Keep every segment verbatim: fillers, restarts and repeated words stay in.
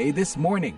A This Morning.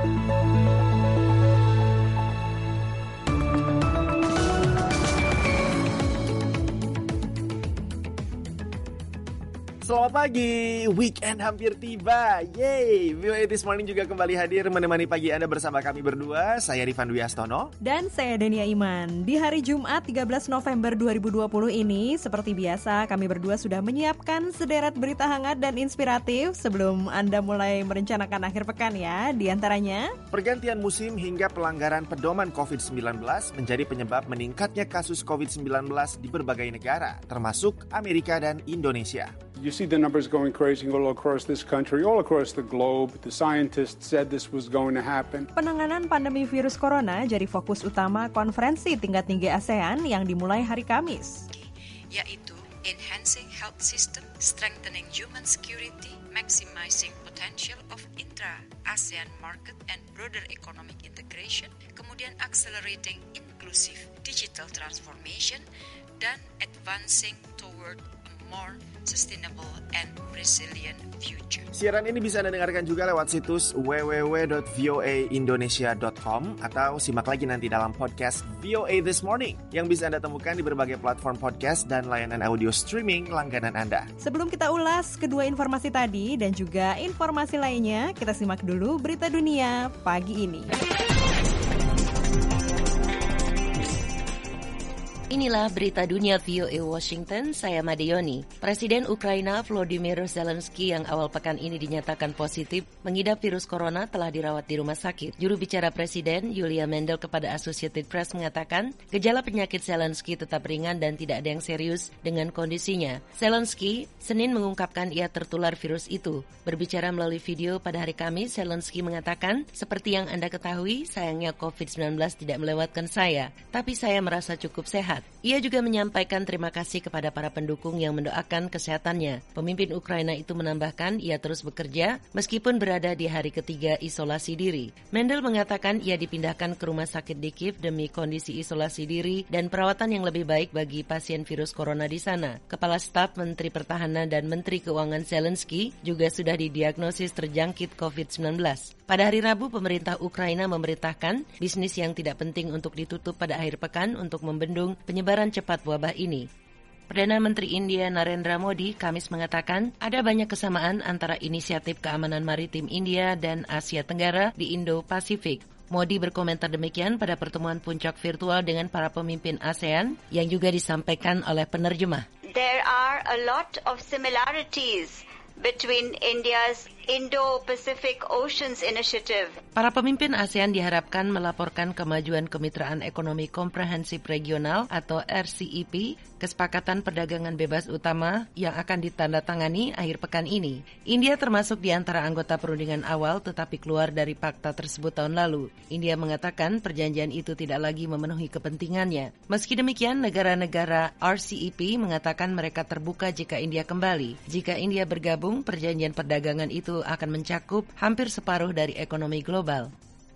Selamat pagi, weekend hampir tiba. Yeay, V O A This Morning juga kembali hadir menemani pagi Anda bersama kami berdua. Saya Rifan Dwi Astono. Dan saya Dania Iman. Di hari Jumat tiga belas November dua ribu dua puluh ini, seperti biasa kami berdua sudah menyiapkan sederet berita hangat dan inspiratif sebelum Anda mulai merencanakan akhir pekan ya. Di antaranya, pergantian musim hingga pelanggaran pedoman covid sembilan belas menjadi penyebab meningkatnya kasus covid sembilan belas di berbagai negara, termasuk Amerika dan Indonesia. You see the numbers going crazy all across this country, all across the globe. The scientists said this was going to happen. Penanganan pandemi virus corona jadi fokus utama konferensi tingkat tinggi ASEAN yang dimulai hari Kamis, yaitu enhancing health system, strengthening human security, maximizing potential of intra-ASEAN market and broader economic integration, kemudian accelerating inclusive digital transformation, dan advancing toward more sustainable and resilient future. Siaran ini bisa Anda dengarkan juga lewat situs w w w dot v o a indonesia dot com atau simak lagi nanti dalam podcast V O A This Morning yang bisa Anda temukan di berbagai platform podcast dan layanan audio streaming langganan Anda. Sebelum kita ulas kedua informasi tadi dan juga informasi lainnya, kita simak dulu berita dunia pagi ini. Inilah berita dunia V O A Washington, saya Madeyoni. Presiden Ukraina Volodymyr Zelensky yang awal pekan ini dinyatakan positif mengidap virus corona telah dirawat di rumah sakit. Juru bicara Presiden, Yulia Mendel kepada Associated Press mengatakan, gejala penyakit Zelensky tetap ringan dan tidak ada yang serius dengan kondisinya. Zelensky Senin mengungkapkan ia tertular virus itu. Berbicara melalui video pada hari Kamis, Zelensky mengatakan, seperti yang Anda ketahui, sayangnya covid sembilan belas tidak melewatkan saya, tapi saya merasa cukup sehat. Ia juga menyampaikan terima kasih kepada para pendukung yang mendoakan kesehatannya. Pemimpin Ukraina itu menambahkan ia terus bekerja meskipun berada di hari ketiga isolasi diri. Mendel mengatakan ia dipindahkan ke rumah sakit di Kiev demi kondisi isolasi diri dan perawatan yang lebih baik bagi pasien virus corona di sana. Kepala Staf Menteri Pertahanan dan Menteri Keuangan Zelensky juga sudah didiagnosis terjangkit covid sembilan belas. Pada hari Rabu, pemerintah Ukraina memerintahkan bisnis yang tidak penting untuk ditutup pada akhir pekan untuk membendung penyebaran cepat wabah ini. Perdana Menteri India Narendra Modi Kamis mengatakan ada banyak kesamaan antara inisiatif keamanan maritim India dan Asia Tenggara di Indo-Pasifik. Modi berkomentar demikian pada pertemuan puncak virtual dengan para pemimpin ASEAN yang juga disampaikan oleh penerjemah. There are a lot of similarities between India's Indo-Pacific Oceans Initiative. Para pemimpin ASEAN diharapkan melaporkan kemajuan Kemitraan Ekonomi Komprehensif Regional atau R C E P, kesepakatan perdagangan bebas utama yang akan ditandatangani akhir pekan ini. India termasuk di antara anggota perundingan awal tetapi keluar dari fakta tersebut tahun lalu. India mengatakan perjanjian itu tidak lagi memenuhi kepentingannya. Meski demikian, negara-negara R C E P mengatakan mereka terbuka jika India kembali. Jika India bergabung, perjanjian perdagangan itu akan mencakup hampir separuh dari ekonomi global.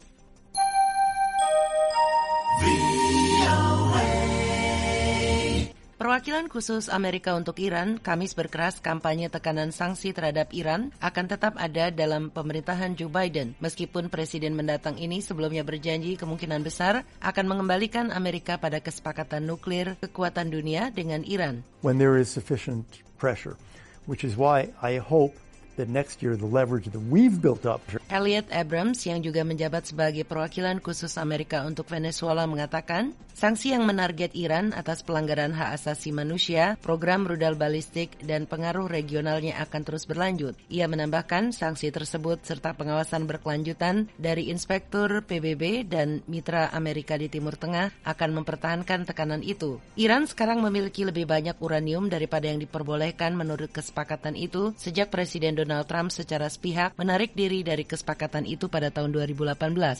Perwakilan khusus Amerika untuk Iran Kamis berkeras kampanye tekanan sanksi terhadap Iran akan tetap ada dalam pemerintahan Joe Biden, meskipun presiden mendatang ini sebelumnya berjanji kemungkinan besar akan mengembalikan Amerika pada kesepakatan nuklir kekuatan dunia dengan Iran. When there is sufficient pressure, which is why I hope that next year the leverage that we've built up. Elliot Abrams yang juga menjabat sebagai perwakilan khusus Amerika untuk Venezuela mengatakan, sanksi yang menarget Iran atas pelanggaran hak asasi manusia, program rudal balistik, dan pengaruh regionalnya akan terus berlanjut. Ia menambahkan sanksi tersebut serta pengawasan berkelanjutan dari inspektur P B B dan mitra Amerika di Timur Tengah akan mempertahankan tekanan itu. Iran sekarang memiliki lebih banyak uranium daripada yang diperbolehkan menurut kesepakatan itu sejak Presiden Donald Trump secara sepihak menarik diri dari kesepakatan itu pada tahun dua ribu delapan belas.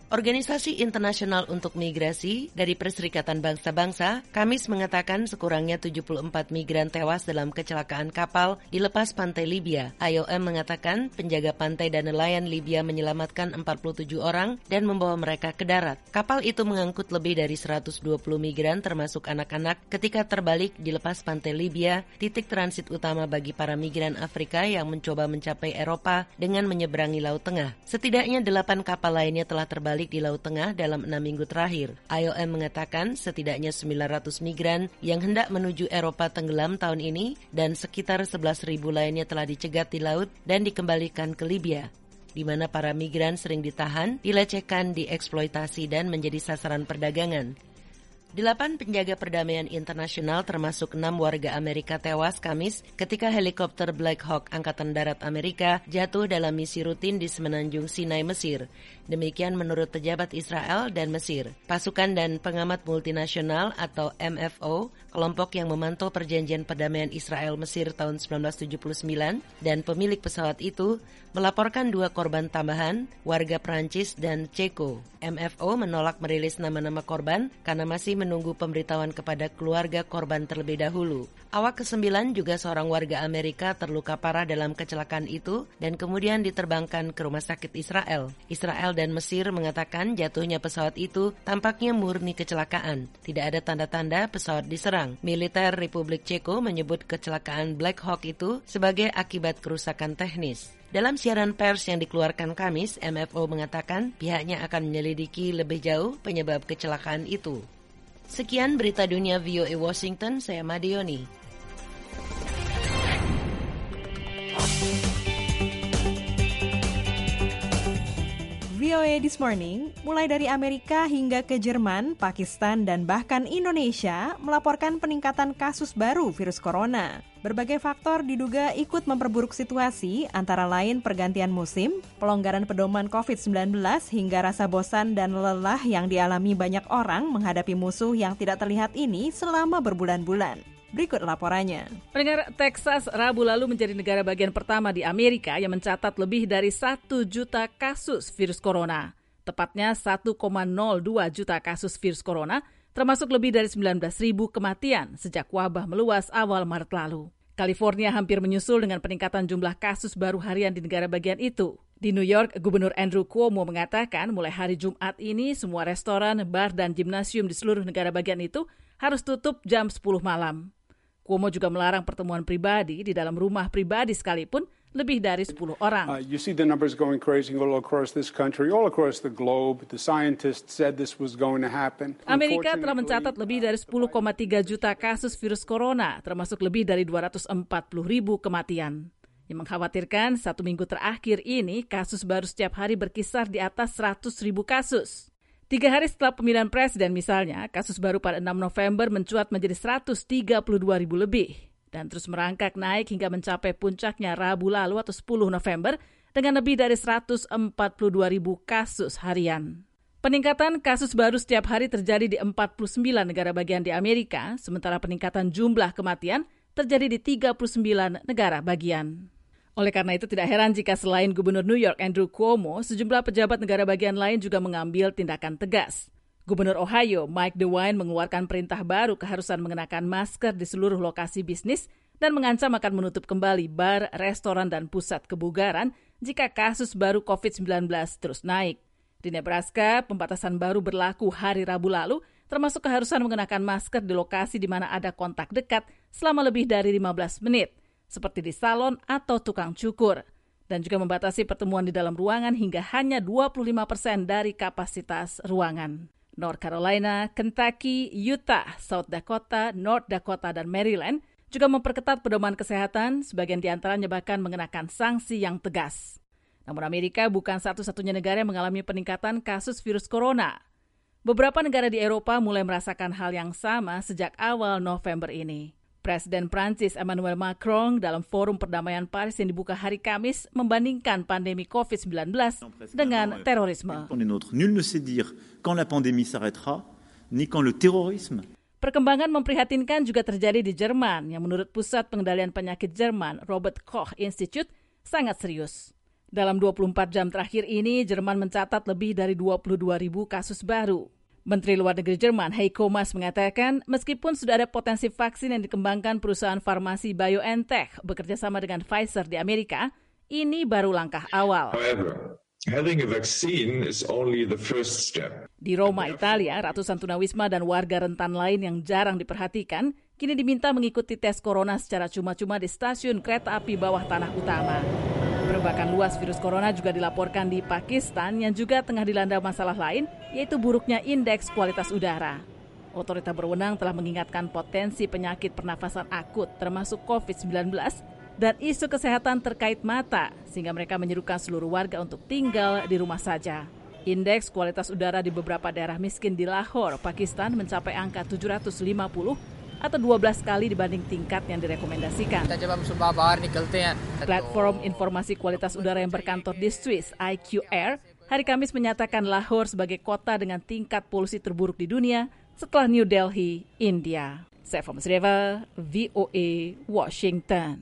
Organisasi Internasional untuk Migrasi dari Perserikatan Bangsa-Bangsa Kamis mengatakan sekurangnya tujuh puluh empat migran tewas dalam kecelakaan kapal di lepas pantai Libya. I O M mengatakan penjaga pantai dan nelayan Libya menyelamatkan empat puluh tujuh orang dan membawa mereka ke darat. Kapal itu mengangkut lebih dari seratus dua puluh migran termasuk anak-anak ketika terbalik di lepas pantai Libya, titik transit utama bagi para migran Afrika yang mencoba mencapai Eropa dengan menyeberangi Laut Tengah. Setidaknya delapan kapal lainnya telah terbalik di Laut Tengah dalam enam minggu terakhir. I O M mengatakan setidaknya sembilan ratus migran yang hendak menuju Eropa tenggelam tahun ini dan sekitar sebelas ribu lainnya telah dicegat di laut dan dikembalikan ke Libya, di mana para migran sering ditahan, dilecehkan, dieksploitasi dan menjadi sasaran perdagangan. Delapan penjaga perdamaian internasional termasuk enam warga Amerika tewas Kamis ketika helikopter Black Hawk Angkatan Darat Amerika jatuh dalam misi rutin di semenanjung Sinai, Mesir. Demikian menurut pejabat Israel dan Mesir. Pasukan dan pengamat multinasional atau M F O, kelompok yang memantau perjanjian perdamaian Israel-Mesir tahun sembilan belas tujuh puluh sembilan, dan pemilik pesawat itu melaporkan dua korban tambahan, warga Prancis dan Ceko. M F O menolak merilis nama-nama korban karena masih menunggu pemberitahuan kepada keluarga korban terlebih dahulu. Awak kesembilan juga seorang warga Amerika terluka parah dalam kecelakaan itu dan kemudian diterbangkan ke rumah sakit Israel. Israel dan Mesir mengatakan jatuhnya pesawat itu tampaknya murni kecelakaan. Tidak ada tanda-tanda pesawat diserang. Militer Republik Ceko menyebut kecelakaan Black Hawk itu sebagai akibat kerusakan teknis. Dalam siaran pers yang dikeluarkan Kamis, M F O mengatakan pihaknya akan menyelidiki lebih jauh penyebab kecelakaan itu. Sekian berita dunia V O A Washington, saya Madioni. V O A This Morning, mulai dari Amerika hingga ke Jerman, Pakistan, dan bahkan Indonesia melaporkan peningkatan kasus baru virus corona. Berbagai faktor diduga ikut memperburuk situasi, antara lain pergantian musim, pelonggaran pedoman covid sembilan belas, hingga rasa bosan dan lelah yang dialami banyak orang menghadapi musuh yang tidak terlihat ini selama berbulan-bulan. Berikut laporannya. Pendengar, Texas Rabu lalu menjadi negara bagian pertama di Amerika yang mencatat lebih dari satu juta kasus virus corona. Tepatnya satu koma nol dua juta kasus virus corona, termasuk lebih dari sembilan belas ribu kematian sejak wabah meluas awal Maret lalu. California hampir menyusul dengan peningkatan jumlah kasus baru harian di negara bagian itu. Di New York, Gubernur Andrew Cuomo mengatakan mulai hari Jumat ini semua restoran, bar, dan gimnasium di seluruh negara bagian itu harus tutup jam sepuluh malam. Cuomo juga melarang pertemuan pribadi di dalam rumah pribadi sekalipun lebih dari sepuluh orang. Uh, you see the numbers going crazy all across this country, all across the globe. The scientists said this was going to happen. Amerika telah mencatat lebih dari sepuluh koma tiga juta kasus virus corona, termasuk lebih dari dua ratus empat puluh ribu kematian. Yang mengkhawatirkan, satu minggu terakhir ini kasus baru setiap hari berkisar di atas seratus ribu kasus. Tiga hari setelah pemilihan presiden misalnya, kasus baru pada enam November mencuat menjadi seratus tiga puluh dua ribu lebih. Dan terus merangkak naik hingga mencapai puncaknya Rabu lalu atau sepuluh November dengan lebih dari seratus empat puluh dua ribu kasus harian. Peningkatan kasus baru setiap hari terjadi di empat puluh sembilan negara bagian di Amerika, sementara peningkatan jumlah kematian terjadi di tiga puluh sembilan negara bagian. Oleh karena itu tidak heran jika selain Gubernur New York Andrew Cuomo, sejumlah pejabat negara bagian lain juga mengambil tindakan tegas. Gubernur Ohio Mike DeWine mengeluarkan perintah baru keharusan mengenakan masker di seluruh lokasi bisnis dan mengancam akan menutup kembali bar, restoran, dan pusat kebugaran jika kasus baru covid sembilan belas terus naik. Di Nebraska, pembatasan baru berlaku hari Rabu lalu, termasuk keharusan mengenakan masker di lokasi di mana ada kontak dekat selama lebih dari lima belas menit, seperti di salon atau tukang cukur, dan juga membatasi pertemuan di dalam ruangan hingga hanya dua puluh lima persen dari kapasitas ruangan. North Carolina, Kentucky, Utah, South Dakota, North Dakota, dan Maryland juga memperketat pedoman kesehatan, sebagian di antaranya bahkan mengenakan sanksi yang tegas. Namun Amerika bukan satu-satunya negara yang mengalami peningkatan kasus virus corona. Beberapa negara di Eropa mulai merasakan hal yang sama sejak awal November ini. Presiden Prancis Emmanuel Macron dalam forum perdamaian Paris yang dibuka hari Kamis membandingkan pandemi covid sembilan belas dengan terorisme. Nul ne sait dire quand la pandémie s'arrêtera, ni quand le terrorisme. Perkembangan memprihatinkan juga terjadi di Jerman yang menurut Pusat Pengendalian Penyakit Jerman Robert Koch Institute sangat serius. Dalam dua puluh empat jam terakhir ini, Jerman mencatat lebih dari dua puluh dua ribu kasus baru. Menteri Luar Negeri Jerman Heiko Maas mengatakan, meskipun sudah ada potensi vaksin yang dikembangkan perusahaan farmasi BioNTech bekerjasama dengan Pfizer di Amerika, ini baru langkah awal. However, having a vaccine is only the first step. Di Roma, Italia, ratusan tunawisma dan warga rentan lain yang jarang diperhatikan kini diminta mengikuti tes corona secara cuma-cuma di stasiun kereta api bawah tanah utama. Perbakan luas virus corona juga dilaporkan di Pakistan yang juga tengah dilanda masalah lain, yaitu buruknya indeks kualitas udara. Otoritas berwenang telah mengingatkan potensi penyakit pernafasan akut termasuk covid sembilan belas dan isu kesehatan terkait mata, sehingga mereka menyerukan seluruh warga untuk tinggal di rumah saja. Indeks kualitas udara di beberapa daerah miskin di Lahore, Pakistan mencapai angka tujuh ratus lima puluh atau dua belas kali dibanding tingkat yang direkomendasikan. Platform informasi kualitas udara yang berkantor di Swiss, I Q R, hari Kamis menyatakan Lahore sebagai kota dengan tingkat polusi terburuk di dunia setelah New Delhi, India. Seva Masreva, V O A, Washington.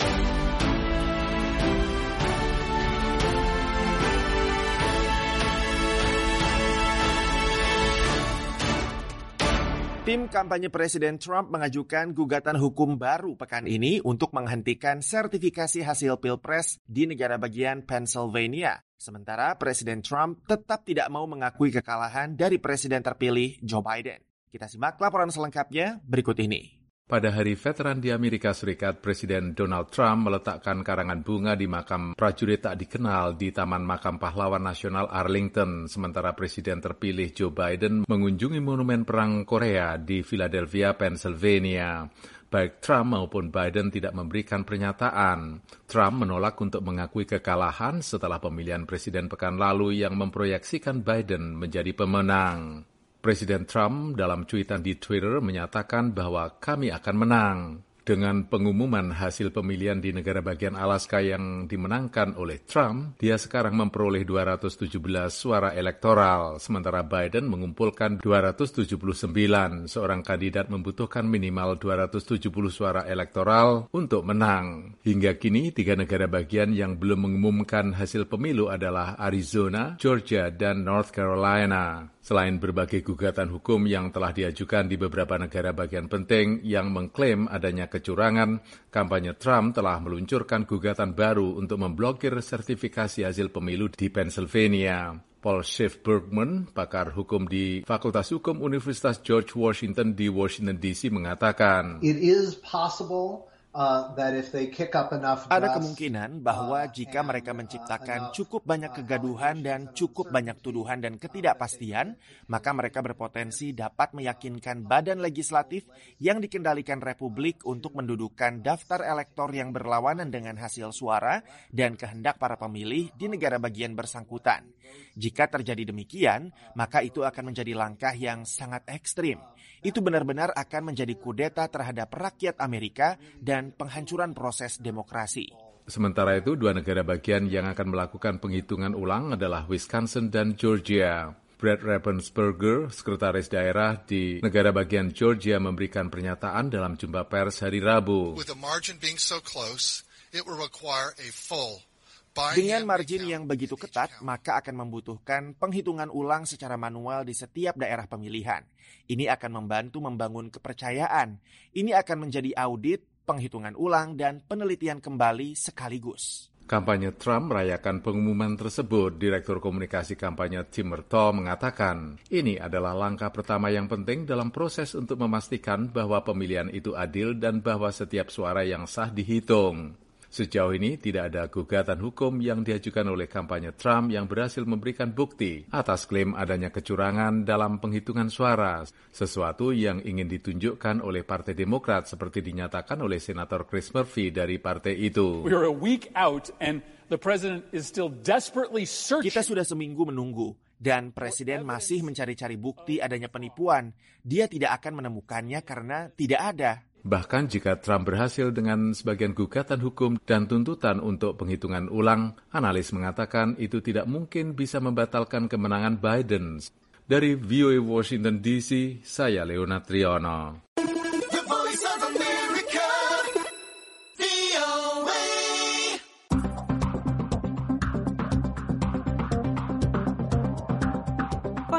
Tim kampanye Presiden Trump mengajukan gugatan hukum baru pekan ini untuk menghentikan sertifikasi hasil Pilpres di negara bagian Pennsylvania. Sementara Presiden Trump tetap tidak mau mengakui kekalahan dari Presiden terpilih Joe Biden. Kita simak laporan selengkapnya berikut ini. Pada Hari Veteran di Amerika Serikat, Presiden Donald Trump meletakkan karangan bunga di makam prajurit tak dikenal di Taman Makam Pahlawan Nasional Arlington, sementara Presiden terpilih Joe Biden mengunjungi Monumen Perang Korea di Philadelphia, Pennsylvania. Baik Trump maupun Biden tidak memberikan pernyataan. Trump menolak untuk mengakui kekalahan setelah pemilihan presiden pekan lalu yang memproyeksikan Biden menjadi pemenang. Presiden Trump dalam cuitan di Twitter menyatakan bahwa kami akan menang. Dengan pengumuman hasil pemilihan di negara bagian Alaska yang dimenangkan oleh Trump, dia sekarang memperoleh dua ratus tujuh belas suara elektoral, sementara Biden mengumpulkan dua ratus tujuh puluh sembilan. Seorang kandidat membutuhkan minimal dua ratus tujuh puluh suara elektoral untuk menang. Hingga kini, tiga negara bagian yang belum mengumumkan hasil pemilu adalah Arizona, Georgia, dan North Carolina. Selain berbagai gugatan hukum yang telah diajukan di beberapa negara bagian penting yang mengklaim adanya kecurangan, kampanye Trump telah meluncurkan gugatan baru untuk memblokir sertifikasi hasil pemilu di Pennsylvania. Paul Schiff-Bergman, pakar hukum di Fakultas Hukum Universitas George Washington di Washington D C mengatakan, It is possible Uh, that if they kick up enough dust, ada kemungkinan bahwa jika mereka menciptakan cukup banyak kegaduhan dan cukup banyak tuduhan dan ketidakpastian, maka mereka berpotensi dapat meyakinkan badan legislatif yang dikendalikan Republik untuk mendudukan daftar elektor yang berlawanan dengan hasil suara dan kehendak para pemilih di negara bagian bersangkutan. Jika terjadi demikian, maka itu akan menjadi langkah yang sangat ekstrim. Itu benar-benar akan menjadi kudeta terhadap rakyat Amerika dan penghancuran proses demokrasi. Sementara itu, dua negara bagian yang akan melakukan penghitungan ulang adalah Wisconsin dan Georgia. Brad Raffensperger, sekretaris daerah di negara bagian Georgia, memberikan pernyataan dalam jumpa pers hari Rabu. With the margin being so close, it will require a full Dengan margin yang begitu ketat, maka akan membutuhkan penghitungan ulang secara manual di setiap daerah pemilihan. Ini akan membantu membangun kepercayaan. Ini akan menjadi audit, penghitungan ulang, dan penelitian kembali sekaligus. Kampanye Trump merayakan pengumuman tersebut. Direktur Komunikasi Kampanye Tim Murtaugh mengatakan, ini adalah langkah pertama yang penting dalam proses untuk memastikan bahwa pemilihan itu adil dan bahwa setiap suara yang sah dihitung. Sejauh ini tidak ada gugatan hukum yang diajukan oleh kampanye Trump yang berhasil memberikan bukti atas klaim adanya kecurangan dalam penghitungan suara, sesuatu yang ingin ditunjukkan oleh Partai Demokrat seperti dinyatakan oleh Senator Chris Murphy dari partai itu. We are a week out and the president is still desperately searching. Kita sudah seminggu menunggu dan presiden masih mencari-cari bukti adanya penipuan. Dia tidak akan menemukannya karena tidak ada. Bahkan jika Trump berhasil dengan sebagian gugatan hukum dan tuntutan untuk penghitungan ulang, analis mengatakan itu tidak mungkin bisa membatalkan kemenangan Biden. Dari V O A Washington D C, saya Leonard Triono.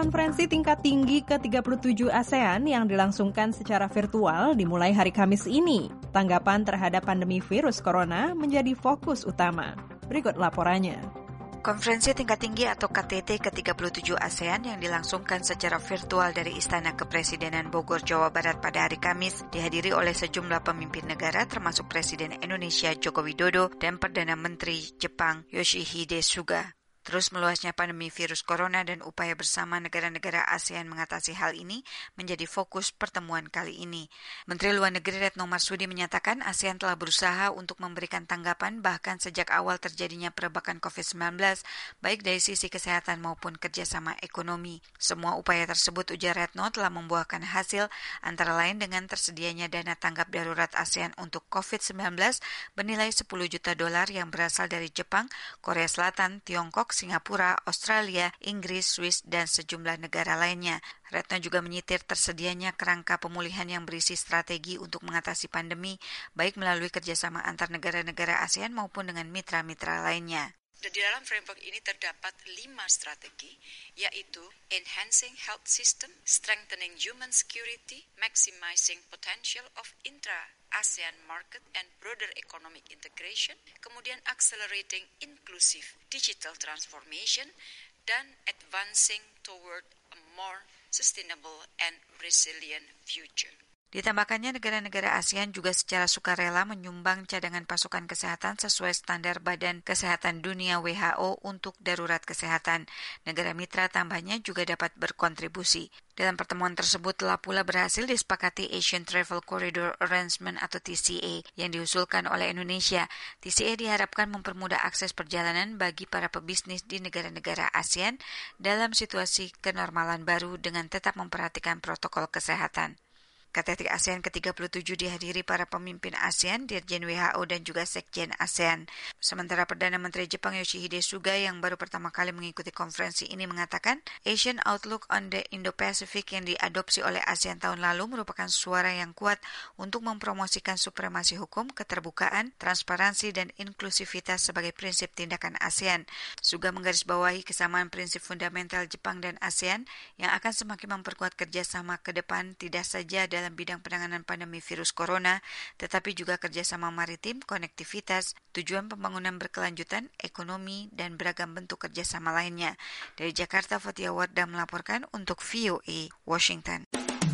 Konferensi tingkat tinggi ke tiga puluh tujuh ASEAN yang dilangsungkan secara virtual dimulai hari Kamis ini. Tanggapan terhadap pandemi virus corona menjadi fokus utama. Berikut laporannya. Konferensi tingkat tinggi atau K T T ke tiga puluh tujuh ASEAN yang dilangsungkan secara virtual dari Istana Kepresidenan Bogor, Jawa Barat pada hari Kamis dihadiri oleh sejumlah pemimpin negara termasuk Presiden Indonesia Joko Widodo dan Perdana Menteri Jepang Yoshihide Suga. Terus meluasnya pandemi virus corona dan upaya bersama negara-negara ASEAN mengatasi hal ini menjadi fokus pertemuan kali ini. Menteri Luar Negeri Retno Marsudi menyatakan ASEAN telah berusaha untuk memberikan tanggapan bahkan sejak awal terjadinya perebakan covid sembilan belas, baik dari sisi kesehatan maupun kerjasama ekonomi. Semua upaya tersebut, ujar Retno, telah membuahkan hasil antara lain dengan tersedianya dana tanggap darurat ASEAN untuk covid sembilan belas bernilai sepuluh juta dolar yang berasal dari Jepang, Korea Selatan, Tiongkok, Singapura, Australia, Inggris, Swiss, dan sejumlah negara lainnya. Retno juga menyitir tersedianya kerangka pemulihan yang berisi strategi untuk mengatasi pandemi, baik melalui kerjasama antar negara-negara ASEAN maupun dengan mitra-mitra lainnya. Di dalam framework ini terdapat lima strategi, yaitu enhancing health system, strengthening human security, maximizing potential of intra-ASEAN market and broader economic integration, kemudian accelerating inclusive digital transformation, dan advancing toward a more sustainable and resilient future. Ditambahkannya, negara-negara ASEAN juga secara sukarela menyumbang cadangan pasukan kesehatan sesuai standar Badan Kesehatan Dunia W H O untuk darurat kesehatan. Negara mitra tambahnya juga dapat berkontribusi. Dalam pertemuan tersebut telah pula berhasil disepakati Asian Travel Corridor Arrangement atau T C A yang diusulkan oleh Indonesia. T C A diharapkan mempermudah akses perjalanan bagi para pebisnis di negara-negara ASEAN dalam situasi kenormalan baru dengan tetap memperhatikan protokol kesehatan. K T T ASEAN ke tiga puluh tujuh dihadiri para pemimpin ASEAN, Dirjen W H O dan juga Sekjen ASEAN. Sementara Perdana Menteri Jepang Yoshihide Suga yang baru pertama kali mengikuti konferensi ini mengatakan, Asian Outlook on the Indo-Pacific yang diadopsi oleh ASEAN tahun lalu merupakan suara yang kuat untuk mempromosikan supremasi hukum, keterbukaan, transparansi, dan inklusivitas sebagai prinsip tindakan ASEAN. Suga menggarisbawahi kesamaan prinsip fundamental Jepang dan ASEAN yang akan semakin memperkuat kerjasama ke depan tidak saja dalam dalam bidang penanganan pandemi virus corona, tetapi juga kerjasama maritim, konektivitas, tujuan pembangunan berkelanjutan, ekonomi, dan beragam bentuk kerjasama lainnya. Dari Jakarta, Fatia Wardah melaporkan untuk V O A Washington.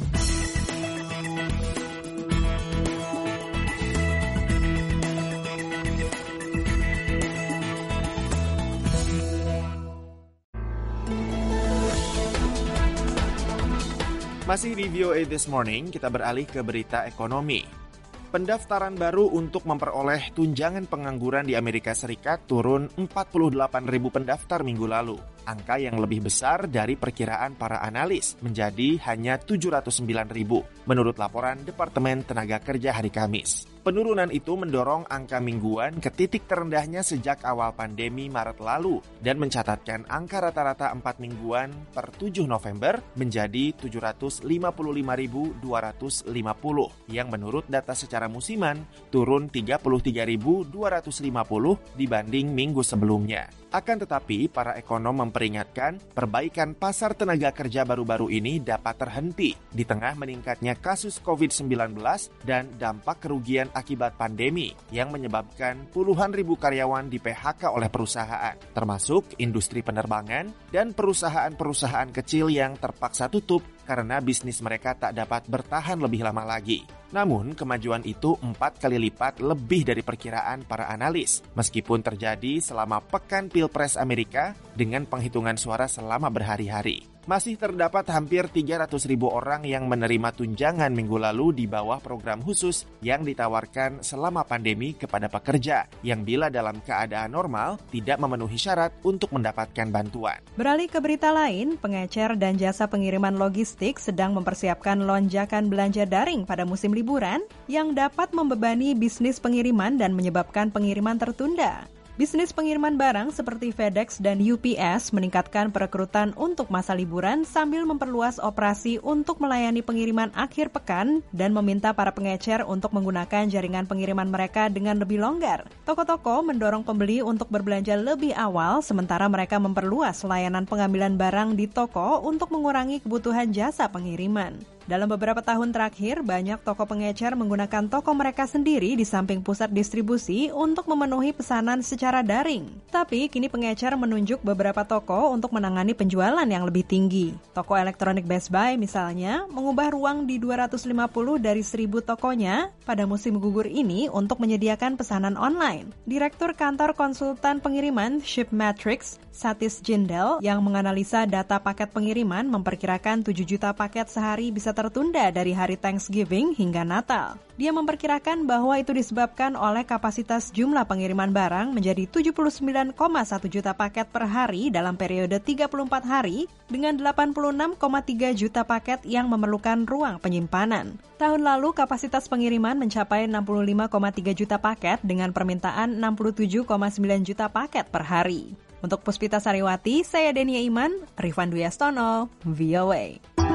Masih di V O A This Morning, kita beralih ke berita ekonomi. Pendaftaran baru untuk memperoleh tunjangan pengangguran di Amerika Serikat turun empat puluh delapan ribu pendaftar minggu lalu. Angka yang lebih besar dari perkiraan para analis, menjadi hanya tujuh ratus sembilan ribu, menurut laporan Departemen Tenaga Kerja hari Kamis. Penurunan itu mendorong angka mingguan ke titik terendahnya sejak awal pandemi Maret lalu dan mencatatkan angka rata-rata empat mingguan per tujuh November menjadi tujuh ratus lima puluh lima ribu dua ratus lima puluh, yang menurut data secara musiman turun tiga puluh tiga ribu dua ratus lima puluh dibanding minggu sebelumnya. Akan tetapi, para ekonom memperingatkan perbaikan pasar tenaga kerja baru-baru ini dapat terhenti di tengah meningkatnya kasus covid sembilan belas dan dampak kerugian akibat pandemi yang menyebabkan puluhan ribu karyawan di P H K oleh perusahaan, termasuk industri penerbangan dan perusahaan-perusahaan kecil yang terpaksa tutup karena bisnis mereka tak dapat bertahan lebih lama lagi. Namun, kemajuan itu empat kali lipat lebih dari perkiraan para analis, meskipun terjadi selama pekan Pilpres Amerika dengan penghitungan suara selama berhari-hari. Masih terdapat hampir tiga ratus ribu orang yang menerima tunjangan minggu lalu di bawah program khusus yang ditawarkan selama pandemi kepada pekerja yang bila dalam keadaan normal tidak memenuhi syarat untuk mendapatkan bantuan. Beralih ke berita lain, pengecer dan jasa pengiriman logistik sedang mempersiapkan lonjakan belanja daring pada musim liburan yang dapat membebani bisnis pengiriman dan menyebabkan pengiriman tertunda. Bisnis pengiriman barang seperti FedEx dan U P S meningkatkan perekrutan untuk masa liburan sambil memperluas operasi untuk melayani pengiriman akhir pekan dan meminta para pengecer untuk menggunakan jaringan pengiriman mereka dengan lebih longgar. Toko-toko mendorong pembeli untuk berbelanja lebih awal sementara mereka memperluas layanan pengambilan barang di toko untuk mengurangi kebutuhan jasa pengiriman. Dalam beberapa tahun terakhir, banyak toko pengecer menggunakan toko mereka sendiri di samping pusat distribusi untuk memenuhi pesanan secara daring. Tapi kini pengecer menunjuk beberapa toko untuk menangani penjualan yang lebih tinggi. Toko elektronik Best Buy misalnya mengubah ruang di dua ratus lima puluh dari seribu tokonya pada musim gugur ini untuk menyediakan pesanan online. Direktur kantor konsultan pengiriman Shipmetrics, Satis Jindal, yang menganalisa data paket pengiriman memperkirakan tujuh juta paket sehari bisa tertunda dari hari Thanksgiving hingga Natal. Dia memperkirakan bahwa itu disebabkan oleh kapasitas jumlah pengiriman barang menjadi tujuh puluh sembilan koma satu juta paket per hari dalam periode tiga puluh empat hari dengan delapan puluh enam koma tiga juta paket yang memerlukan ruang penyimpanan. Tahun lalu kapasitas pengiriman mencapai enam puluh lima koma tiga juta paket dengan permintaan enam puluh tujuh koma sembilan juta paket per hari. Untuk Puspita Sariwati, saya Denia Iman, Rifan Dwi Astono, V O A.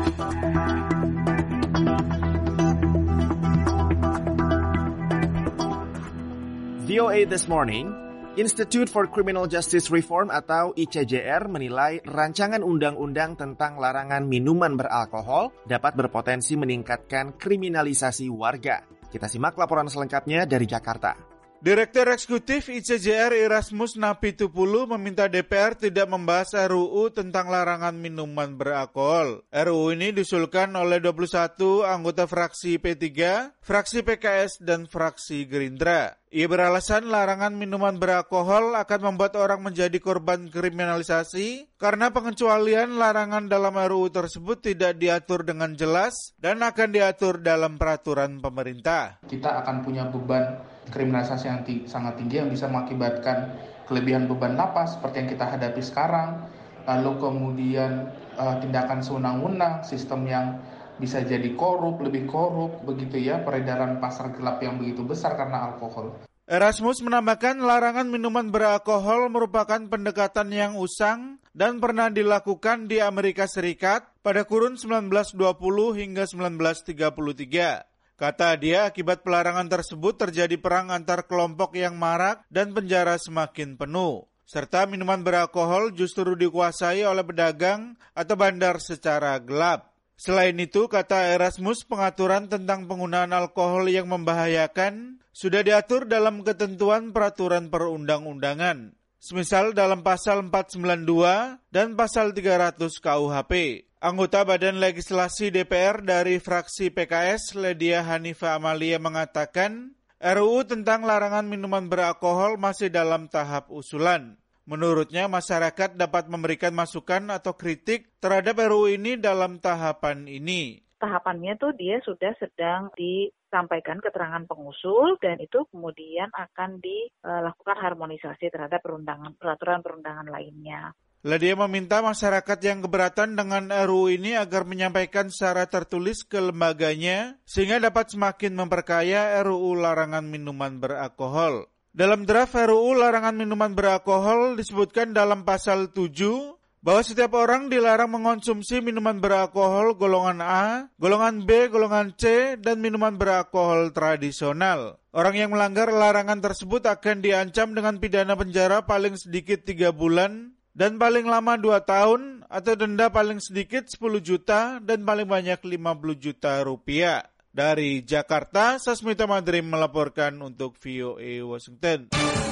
V O A This Morning, Institute for Criminal Justice Reform atau I C J R menilai rancangan undang-undang tentang larangan minuman beralkohol dapat berpotensi meningkatkan kriminalisasi warga. Kita simak laporan selengkapnya dari Jakarta. Direktur Eksekutif I C J R Erasmus Napitupulu meminta D P R tidak membahas R U U tentang larangan minuman beralkohol. R U U ini diusulkan oleh dua puluh satu anggota fraksi P tiga, fraksi P K S, dan fraksi Gerindra. Ia beralasan larangan minuman beralkohol akan membuat orang menjadi korban kriminalisasi karena pengecualian larangan dalam R U U tersebut tidak diatur dengan jelas dan akan diatur dalam peraturan pemerintah. Kita akan punya beban kriminalisasi yang t- sangat tinggi yang bisa mengakibatkan kelebihan beban lapas seperti yang kita hadapi sekarang, lalu kemudian uh, tindakan sewenang-wenang, sistem yang bisa jadi korup, lebih korup, begitu ya, peredaran pasar gelap yang begitu besar karena alkohol. Erasmus menambahkan larangan minuman beralkohol merupakan pendekatan yang usang dan pernah dilakukan di Amerika Serikat pada kurun seribu sembilan ratus dua puluh hingga seribu sembilan ratus tiga puluh tiga. Kata dia, akibat pelarangan tersebut terjadi perang antar kelompok yang marak dan penjara semakin penuh. Serta minuman beralkohol justru dikuasai oleh pedagang atau bandar secara gelap. Selain itu, kata Erasmus, pengaturan tentang penggunaan alkohol yang membahayakan sudah diatur dalam ketentuan peraturan perundang-undangan. Semisal dalam pasal empat ratus sembilan puluh dua dan pasal tiga ratus K U H P. Anggota Badan Legislasi D P R dari fraksi P K S, Ledia Hanifa Amalia, mengatakan R U U tentang larangan minuman beralkohol masih dalam tahap usulan. Menurutnya, masyarakat dapat memberikan masukan atau kritik terhadap R U U ini dalam tahapan ini. Tahapannya tuh dia sudah sedang disampaikan keterangan pengusul dan itu kemudian akan dilakukan harmonisasi terhadap perundangan, peraturan perundangan lainnya. Ledia meminta masyarakat yang keberatan dengan R U U ini agar menyampaikan secara tertulis ke lembaganya sehingga dapat semakin memperkaya R U U larangan minuman beralkohol. Dalam draft R U U larangan minuman beralkohol disebutkan dalam pasal tujuh bahwa setiap orang dilarang mengonsumsi minuman beralkohol golongan A, golongan B, golongan C, dan minuman beralkohol tradisional. Orang yang melanggar larangan tersebut akan diancam dengan pidana penjara paling sedikit tiga bulan dan paling lama dua tahun atau denda paling sedikit sepuluh juta dan paling banyak lima puluh juta rupiah. Dari Jakarta, Sasmita Madrim melaporkan untuk V O A Washington.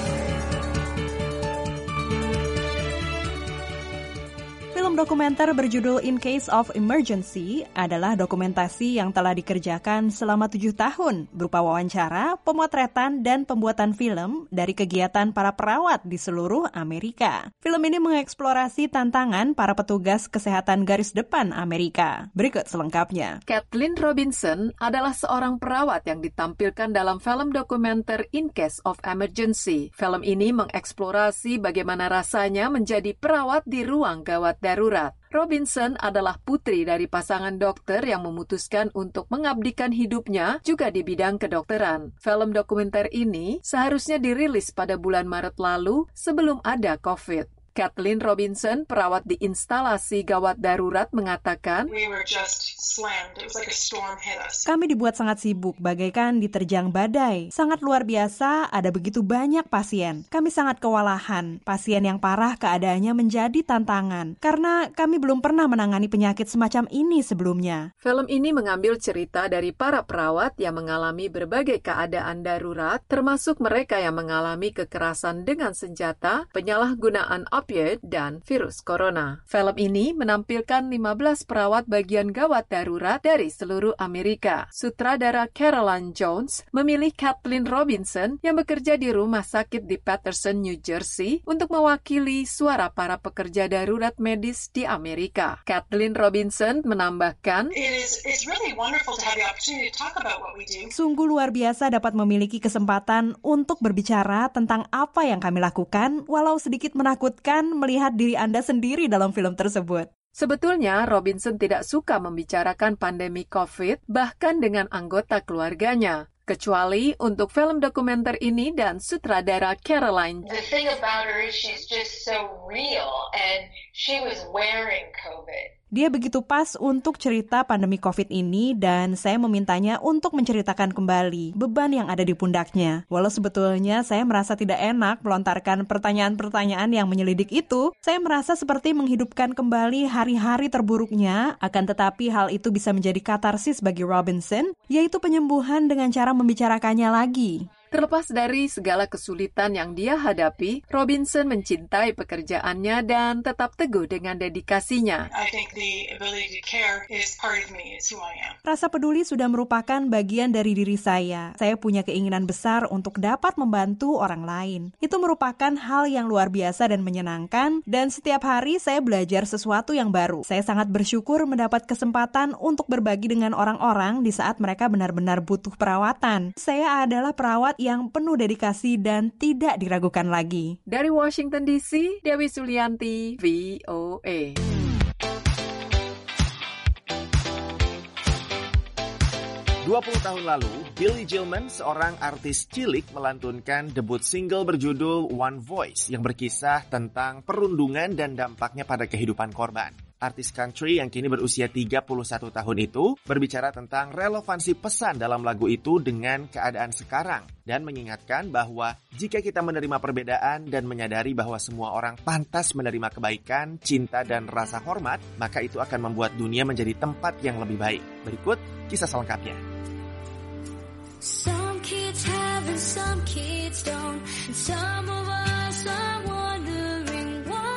Film dokumenter berjudul In Case of Emergency adalah dokumentasi yang telah dikerjakan selama tujuh tahun berupa wawancara, pemotretan, dan pembuatan film dari kegiatan para perawat di seluruh Amerika. Film ini mengeksplorasi tantangan para petugas kesehatan garis depan Amerika. Berikut selengkapnya. Kathleen Robinson adalah seorang perawat yang ditampilkan dalam film dokumenter In Case of Emergency. Film ini mengeksplorasi bagaimana rasanya menjadi perawat di ruang gawat darurat. darurat. Robinson adalah putri dari pasangan dokter yang memutuskan untuk mengabdikan hidupnya juga di bidang kedokteran. Film dokumenter ini seharusnya dirilis pada bulan Maret lalu sebelum ada COVID. Kathleen Robinson, perawat di instalasi gawat darurat, mengatakan, We were just slammed. It was like a storm hit us. Kami dibuat sangat sibuk, bagaikan diterjang badai. Sangat luar biasa, ada begitu banyak pasien. Kami sangat kewalahan. Pasien yang parah keadaannya menjadi tantangan, karena kami belum pernah menangani penyakit semacam ini sebelumnya. Film ini mengambil cerita dari para perawat yang mengalami berbagai keadaan darurat, termasuk mereka yang mengalami kekerasan dengan senjata, penyalahgunaan opioid, dan virus corona. Film ini menampilkan lima belas perawat bagian gawat darurat dari seluruh Amerika. Sutradara Caroline Jones memilih Kathleen Robinson yang bekerja di rumah sakit di Paterson, New Jersey untuk mewakili suara para pekerja darurat medis di Amerika. Kathleen Robinson menambahkan, It is, it's really wonderful to have the opportunity to talk about what we do. Sungguh luar biasa dapat memiliki kesempatan untuk berbicara tentang apa yang kami lakukan, walau sedikit menakutkan melihat diri Anda sendiri dalam film tersebut. Sebetulnya, Robinson tidak suka membicarakan pandemi COVID, bahkan dengan anggota keluarganya. Kecuali untuk film dokumenter ini dan sutradara Caroline. The thing about her is she's just so real and she was wearing COVID. Dia begitu pas untuk cerita pandemi COVID ini dan saya memintanya untuk menceritakan kembali beban yang ada di pundaknya. Walau sebetulnya saya merasa tidak enak melontarkan pertanyaan-pertanyaan yang menyelidik itu, saya merasa seperti menghidupkan kembali hari-hari terburuknya, akan tetapi hal itu bisa menjadi katarsis bagi Robinson, yaitu penyembuhan dengan cara membicarakannya lagi. Terlepas dari segala kesulitan yang dia hadapi, Robinson mencintai pekerjaannya dan tetap teguh dengan dedikasinya. I think the ability to care is part of me. It's who I am. Rasa peduli sudah merupakan bagian dari diri saya. Saya punya keinginan besar untuk dapat membantu orang lain. Itu merupakan hal yang luar biasa dan menyenangkan, dan setiap hari saya belajar sesuatu yang baru. Saya sangat bersyukur mendapat kesempatan untuk berbagi dengan orang-orang di saat mereka benar-benar butuh perawatan. Saya adalah perawat yang penuh dedikasi dan tidak diragukan lagi. Dari Washington D C, Dewi Sulianti, V O A. dua puluh tahun lalu, Billy Gilman, seorang artis cilik, melantunkan debut single berjudul One Voice yang berkisah tentang perundungan dan dampaknya pada kehidupan korban. Artis country yang kini berusia tiga puluh satu tahun itu berbicara tentang relevansi pesan dalam lagu itu dengan keadaan sekarang dan mengingatkan bahwa jika kita menerima perbedaan dan menyadari bahwa semua orang pantas menerima kebaikan, cinta, dan rasa hormat, maka itu akan membuat dunia menjadi tempat yang lebih baik. Berikut kisah selengkapnya. Some kids have and some kids don't, and some of us are wondering why.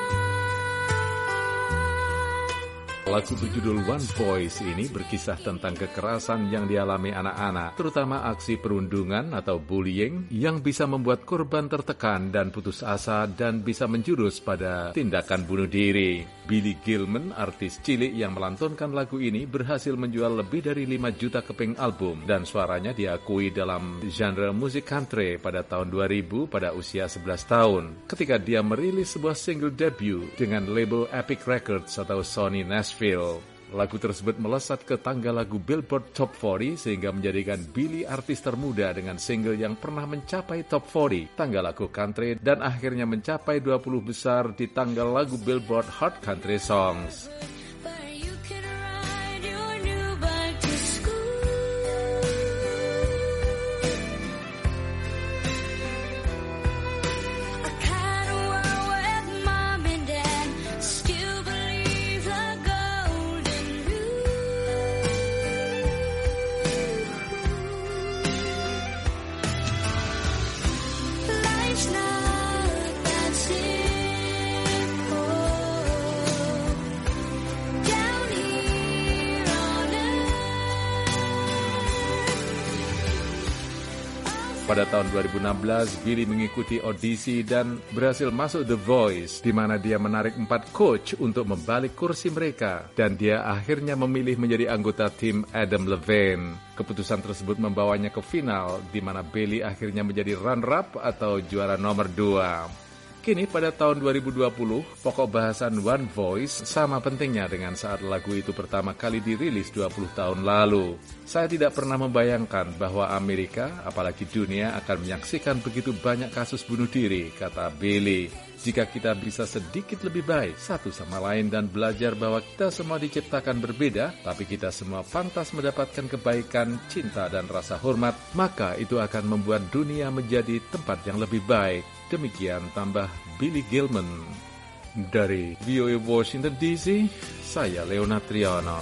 Lagu berjudul One Voice ini berkisah tentang kekerasan yang dialami anak-anak, terutama aksi perundungan atau bullying yang bisa membuat korban tertekan dan putus asa dan bisa menjurus pada tindakan bunuh diri. Billy Gilman, artis cilik yang melantunkan lagu ini, berhasil menjual lebih dari lima juta keping album dan suaranya diakui dalam genre musik country pada tahun dua ribu pada usia sebelas tahun ketika dia merilis sebuah single debut dengan label Epic Records atau Sony Nashville. Lagu tersebut melesat ke tangga lagu Billboard Top empat puluh sehingga menjadikan Billy artis termuda dengan single yang pernah mencapai Top empat puluh tangga lagu country dan akhirnya mencapai dua puluh besar di tangga lagu Billboard Hot Country Songs. Pada tahun dua ribu enam belas, Billy mengikuti audisi dan berhasil masuk The Voice, di mana dia menarik empat coach untuk membalik kursi mereka, dan dia akhirnya memilih menjadi anggota tim Adam Levine. Keputusan tersebut membawanya ke final, di mana Billy akhirnya menjadi runner-up atau juara nomor dua. Kini pada tahun dua ribu dua puluh, pokok bahasan One Voice sama pentingnya dengan saat lagu itu pertama kali dirilis dua puluh tahun lalu. Saya tidak pernah membayangkan bahwa Amerika, apalagi dunia, akan menyaksikan begitu banyak kasus bunuh diri, kata Billy. Jika kita bisa sedikit lebih baik satu sama lain dan belajar bahwa kita semua diciptakan berbeda, tapi kita semua pantas mendapatkan kebaikan, cinta, dan rasa hormat, maka itu akan membuat dunia menjadi tempat yang lebih baik. Demikian tambah Billy Gilman. Dari V O A Washington D C, saya Leonard Triano.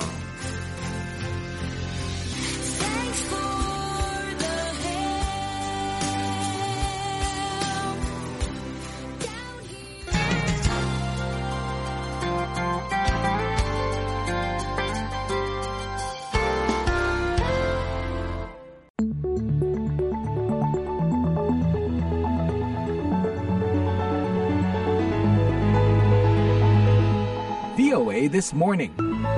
V O A This Morning.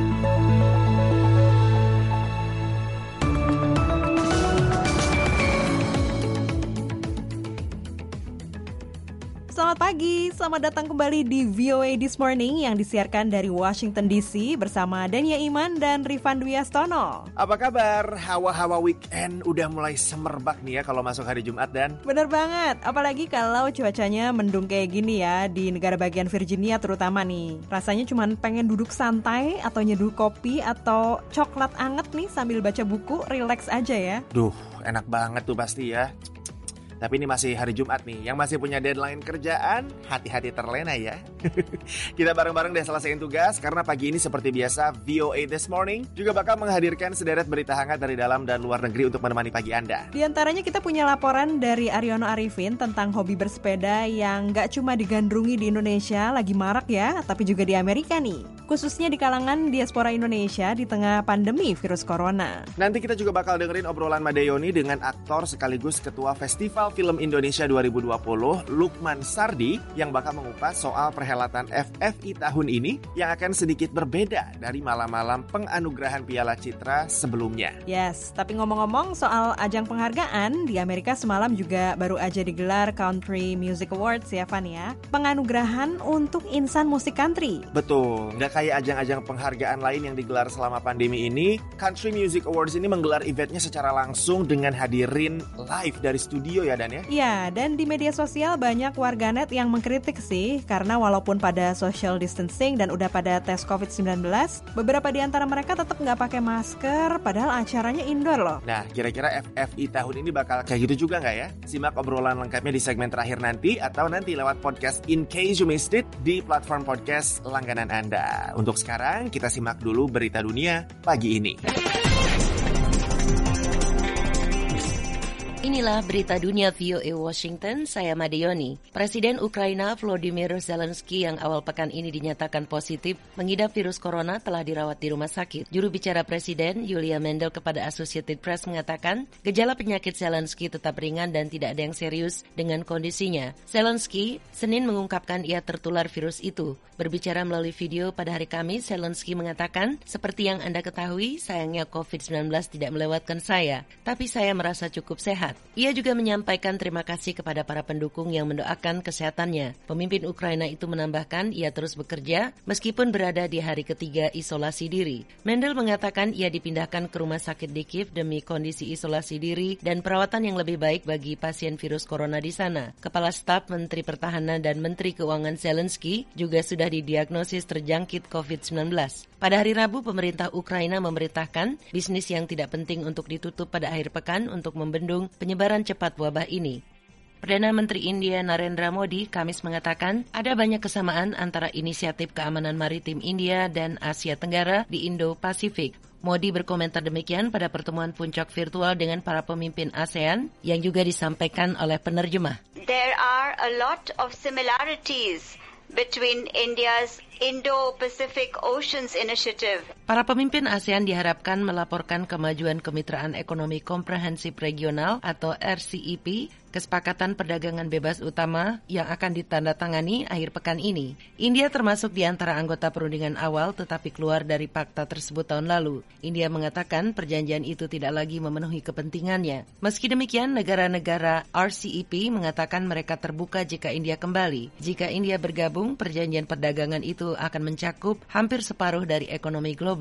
Selamat pagi, selamat datang kembali di V O A This Morning yang disiarkan dari Washington D C bersama Dania Iman dan Rifan Dwi Astono. Apa kabar? Hawa-hawa weekend udah mulai semerbak nih ya kalau masuk hari Jumat dan... Bener banget, apalagi kalau cuacanya mendung kayak gini ya di negara bagian Virginia terutama nih. Rasanya cuma pengen duduk santai atau nyeduh kopi atau coklat anget nih sambil baca buku, relax aja ya. Duh, enak banget tuh pasti ya. Tapi ini masih hari Jumat nih, yang masih punya deadline kerjaan, hati-hati terlena ya. Kita bareng-bareng deh selesaiin tugas, karena pagi ini seperti biasa, V O A This Morning juga bakal menghadirkan sederet berita hangat dari dalam dan luar negeri untuk menemani pagi Anda. Di antaranya kita punya laporan dari Aryono Arifin tentang hobi bersepeda yang gak cuma digandrungi di Indonesia, lagi marak ya, tapi juga di Amerika nih. Khususnya di kalangan diaspora Indonesia di tengah pandemi virus corona. Nanti kita juga bakal dengerin obrolan Madeyoni dengan aktor sekaligus ketua Festival Film Indonesia dua ribu dua puluh, Lukman Sardi, yang bakal mengupas soal perhelatan F F I tahun ini yang akan sedikit berbeda dari malam-malam penganugerahan Piala Citra sebelumnya. Yes, tapi ngomong-ngomong soal ajang penghargaan, di Amerika semalam juga baru aja digelar Country Music Awards ya, Van ya. Penganugerahan untuk insan musik country. Betul, nggak kayak ajang-ajang penghargaan lain yang digelar selama pandemi ini. Country Music Awards ini menggelar eventnya secara langsung dengan hadirin live dari studio ya Dan ya. Ya, dan di media sosial banyak warganet yang mengkritik sih, karena walaupun pada social distancing dan udah pada tes covid sembilan belas, beberapa di antara mereka tetap nggak pakai masker, padahal acaranya indoor loh. Nah, kira-kira F F I tahun ini bakal kayak gitu juga nggak ya? Simak obrolan lengkapnya di segmen terakhir nanti, atau nanti lewat podcast In Case You Missed It di platform podcast langganan Anda. Untuk sekarang, kita simak dulu berita dunia pagi ini. Inilah berita dunia V O A Washington, saya Madeyoni. Presiden Ukraina Volodymyr Zelensky yang awal pekan ini dinyatakan positif mengidap virus corona telah dirawat di rumah sakit. Juru bicara Presiden, Yulia Mendel, kepada Associated Press mengatakan gejala penyakit Zelensky tetap ringan dan tidak ada yang serius dengan kondisinya. Zelensky Senin mengungkapkan ia tertular virus itu. Berbicara melalui video pada hari Kamis, Zelensky mengatakan, seperti yang Anda ketahui, sayangnya covid sembilan belas tidak melewatkan saya, tapi saya merasa cukup sehat. Ia juga menyampaikan terima kasih kepada para pendukung yang mendoakan kesehatannya. Pemimpin Ukraina itu menambahkan ia terus bekerja meskipun berada di hari ketiga isolasi diri. Mendel mengatakan ia dipindahkan ke rumah sakit di Kiev demi kondisi isolasi diri dan perawatan yang lebih baik bagi pasien virus corona di sana. Kepala Staf Menteri Pertahanan dan Menteri Keuangan Zelensky juga sudah didiagnosis terjangkit covid sembilan belas. Pada hari Rabu, pemerintah Ukraina memerintahkan bisnis yang tidak penting untuk ditutup pada akhir pekan untuk membendung penyebaran cepat wabah ini. Perdana Menteri India Narendra Modi Kamis mengatakan ada banyak kesamaan antara inisiatif keamanan maritim India dan Asia Tenggara di Indo-Pasifik. Modi berkomentar demikian pada pertemuan puncak virtual dengan para pemimpin ASEAN yang juga disampaikan oleh penerjemah. There are a lot of similarities between India's Indo-Pacific Oceans Initiative. Para pemimpin ASEAN diharapkan melaporkan kemajuan Kemitraan Ekonomi Komprehensif Regional atau R C E P, kesepakatan perdagangan bebas utama yang akan ditandatangani akhir pekan ini. India termasuk di antara anggota perundingan awal tetapi keluar dari fakta tersebut tahun lalu. India mengatakan perjanjian itu tidak lagi memenuhi kepentingannya. Meski demikian, negara-negara R C E P mengatakan mereka terbuka jika India kembali. Jika India bergabung, perjanjian perdagangan itu akan mencakup hampir separuh dari ekonomi global.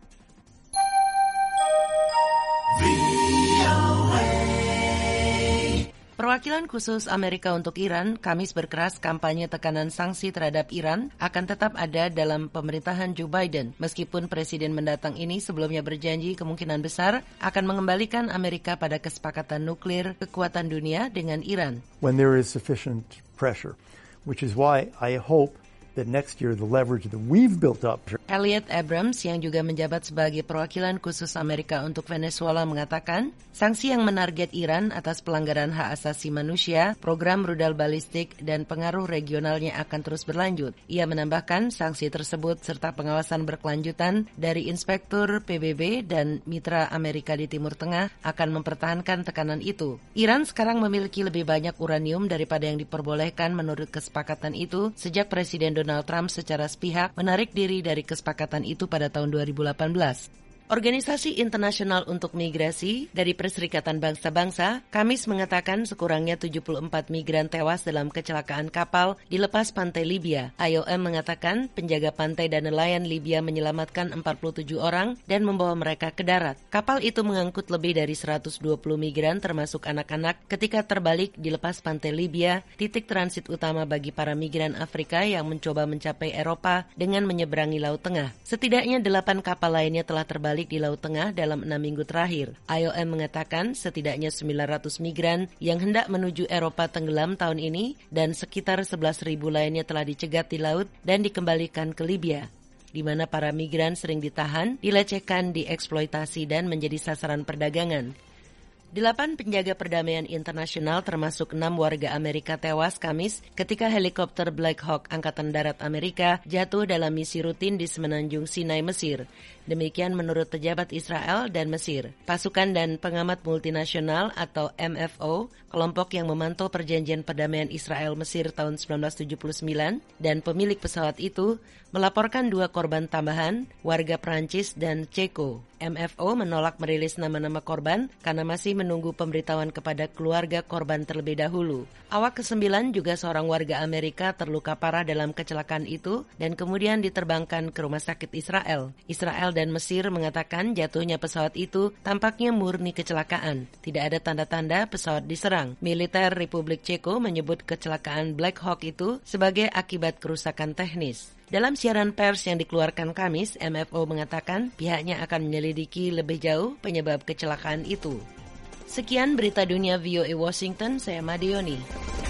Perwakilan khusus Amerika untuk Iran, Kamis berkeras kampanye tekanan sanksi terhadap Iran akan tetap ada dalam pemerintahan Joe Biden, meskipun presiden mendatang ini sebelumnya berjanji kemungkinan besar akan mengembalikan Amerika pada kesepakatan nuklir kekuatan dunia dengan Iran. When there is sufficient pressure, which is why I hope that next year the leverage that we've built up. Elliot Abrams yang juga menjabat sebagai perwakilan khusus Amerika untuk Venezuela mengatakan, sanksi yang menarget Iran atas pelanggaran hak asasi manusia, program rudal balistik, dan pengaruh regionalnya akan terus berlanjut. Ia menambahkan sanksi tersebut serta pengawasan berkelanjutan dari inspektur P B B dan mitra Amerika di Timur Tengah akan mempertahankan tekanan itu. Iran sekarang memiliki lebih banyak uranium daripada yang diperbolehkan menurut kesepakatan itu sejak Presiden Donald Trump secara sepihak menarik diri dari kesepakatan itu pada tahun dua ribu delapan belas. Organisasi Internasional untuk Migrasi dari Perserikatan Bangsa-Bangsa Kamis mengatakan sekurangnya tujuh puluh empat migran tewas dalam kecelakaan kapal di lepas pantai Libya. I O M mengatakan penjaga pantai dan nelayan Libya menyelamatkan empat puluh tujuh orang dan membawa mereka ke darat. Kapal itu mengangkut lebih dari seratus dua puluh migran termasuk anak-anak ketika terbalik di lepas pantai Libya, titik transit utama bagi para migran Afrika yang mencoba mencapai Eropa dengan menyeberangi Laut Tengah. Setidaknya delapan kapal lainnya telah terbalik di Laut Tengah dalam enam minggu terakhir. I O M mengatakan setidaknya sembilan ratus migran yang hendak menuju Eropa tenggelam tahun ini dan sekitar sebelas ribu lainnya telah dicegat di laut dan dikembalikan ke Libya, di mana para migran sering ditahan, dilecehkan, dieksploitasi dan menjadi sasaran perdagangan. Delapan penjaga perdamaian internasional termasuk enam warga Amerika tewas Kamis ketika helikopter Black Hawk Angkatan Darat Amerika jatuh dalam misi rutin di semenanjung Sinai, Mesir. Demikian menurut pejabat Israel dan Mesir. Pasukan dan pengamat multinasional atau M F O, kelompok yang memantau perjanjian perdamaian Israel-Mesir tahun seribu sembilan ratus tujuh puluh sembilan, dan pemilik pesawat itu melaporkan dua korban tambahan, warga Prancis dan Ceko. M F O menolak merilis nama-nama korban karena masih menunggu pemberitahuan kepada keluarga korban terlebih dahulu. Awak kesembilan juga seorang warga Amerika terluka parah dalam kecelakaan itu dan kemudian diterbangkan ke rumah sakit Israel. Israel dan Mesir mengatakan jatuhnya pesawat itu tampaknya murni kecelakaan. Tidak ada tanda-tanda pesawat diserang. Militer Republik Ceko menyebut kecelakaan Black Hawk itu sebagai akibat kerusakan teknis. Dalam siaran pers yang dikeluarkan Kamis, M F O mengatakan pihaknya akan menyelidiki lebih jauh penyebab kecelakaan itu. Sekian berita dunia V O A Washington, saya Madioni.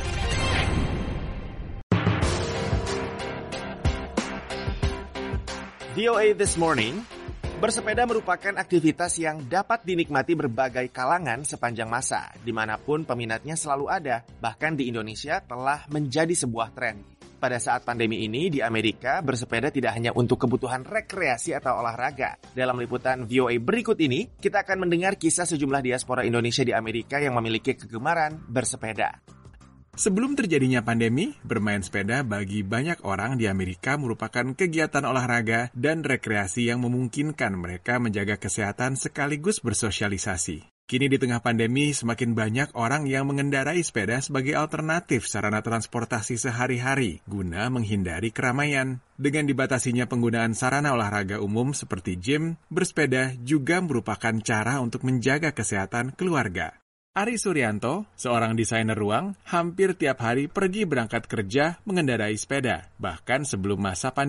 V O A This Morning, bersepeda merupakan aktivitas yang dapat dinikmati berbagai kalangan sepanjang masa, dimanapun peminatnya selalu ada, bahkan di Indonesia telah menjadi sebuah tren. Pada saat pandemi ini, di Amerika, bersepeda tidak hanya untuk kebutuhan rekreasi atau olahraga. Dalam liputan V O A berikut ini, kita akan mendengar kisah sejumlah diaspora Indonesia di Amerika yang memiliki kegemaran bersepeda. Sebelum terjadinya pandemi, bermain sepeda bagi banyak orang di Amerika merupakan kegiatan olahraga dan rekreasi yang memungkinkan mereka menjaga kesehatan sekaligus bersosialisasi. Kini di tengah pandemi, semakin banyak orang yang mengendarai sepeda sebagai alternatif sarana transportasi sehari-hari guna menghindari keramaian. Dengan dibatasinya penggunaan sarana olahraga umum seperti gym, bersepeda juga merupakan cara untuk menjaga kesehatan keluarga. Ari Suryanto, seorang desainer ruang, hampir tiap hari pergi berangkat kerja mengendarai sepeda, bahkan sebelum masa pandemi.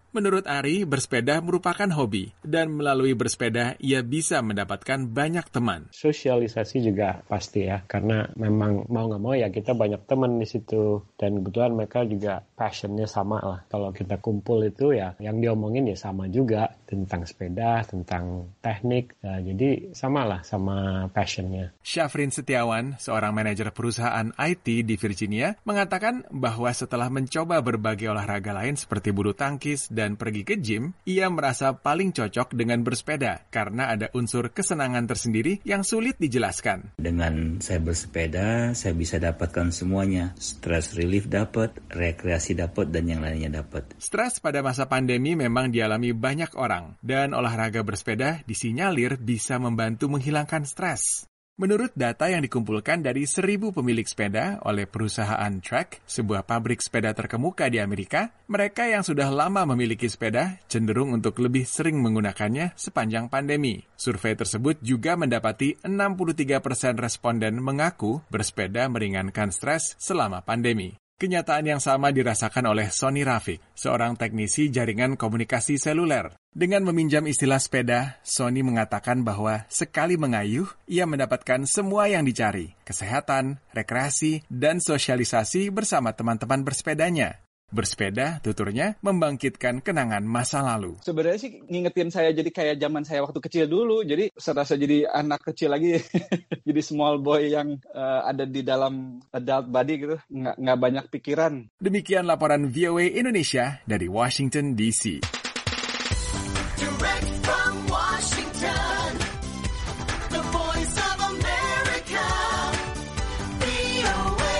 Menurut Ari, bersepeda merupakan hobi, dan melalui bersepeda ia bisa mendapatkan banyak teman. Sosialisasi juga pasti ya, karena memang mau nggak mau ya kita banyak teman di situ, dan kebetulan mereka juga passionnya sama lah. Kalau kita kumpul itu ya, yang diomongin ya sama juga tentang sepeda, tentang teknik, ya, jadi sama lah sama passionnya. Syafrin Setiawan, seorang manajer perusahaan I T di Virginia, mengatakan bahwa setelah mencoba berbagai olahraga lain seperti bulu tangkis dan pergi ke gym, ia merasa paling cocok dengan bersepeda karena ada unsur kesenangan tersendiri yang sulit dijelaskan. Dengan saya bersepeda, saya bisa dapatkan semuanya. Stress relief dapat, rekreasi dapat, dan yang lainnya dapat. Stres pada masa pandemi memang dialami banyak orang, dan olahraga bersepeda disinyalir bisa membantu menghilangkan stres. Menurut data yang dikumpulkan dari seribu pemilik sepeda oleh perusahaan Trek, sebuah pabrik sepeda terkemuka di Amerika, mereka yang sudah lama memiliki sepeda cenderung untuk lebih sering menggunakannya sepanjang pandemi. Survei tersebut juga mendapati enam puluh tiga persen responden mengaku bersepeda meringankan stres selama pandemi. Kenyataan yang sama dirasakan oleh Sony Rafiq, seorang teknisi jaringan komunikasi seluler. Dengan meminjam istilah sepeda, Sony mengatakan bahwa sekali mengayuh, ia mendapatkan semua yang dicari, kesehatan, rekreasi, dan sosialisasi bersama teman-teman bersepedanya. Bersepeda, tuturnya, membangkitkan kenangan masa lalu. Sebenarnya sih ngingetin saya jadi kayak zaman saya waktu kecil dulu. Jadi serasa jadi anak kecil lagi. Jadi small boy yang uh, ada di dalam adult body gitu. Nggak, nggak banyak pikiran. Demikian laporan V O A Indonesia dari Washington, D C. Direct from Washington, the voice of America, V O A.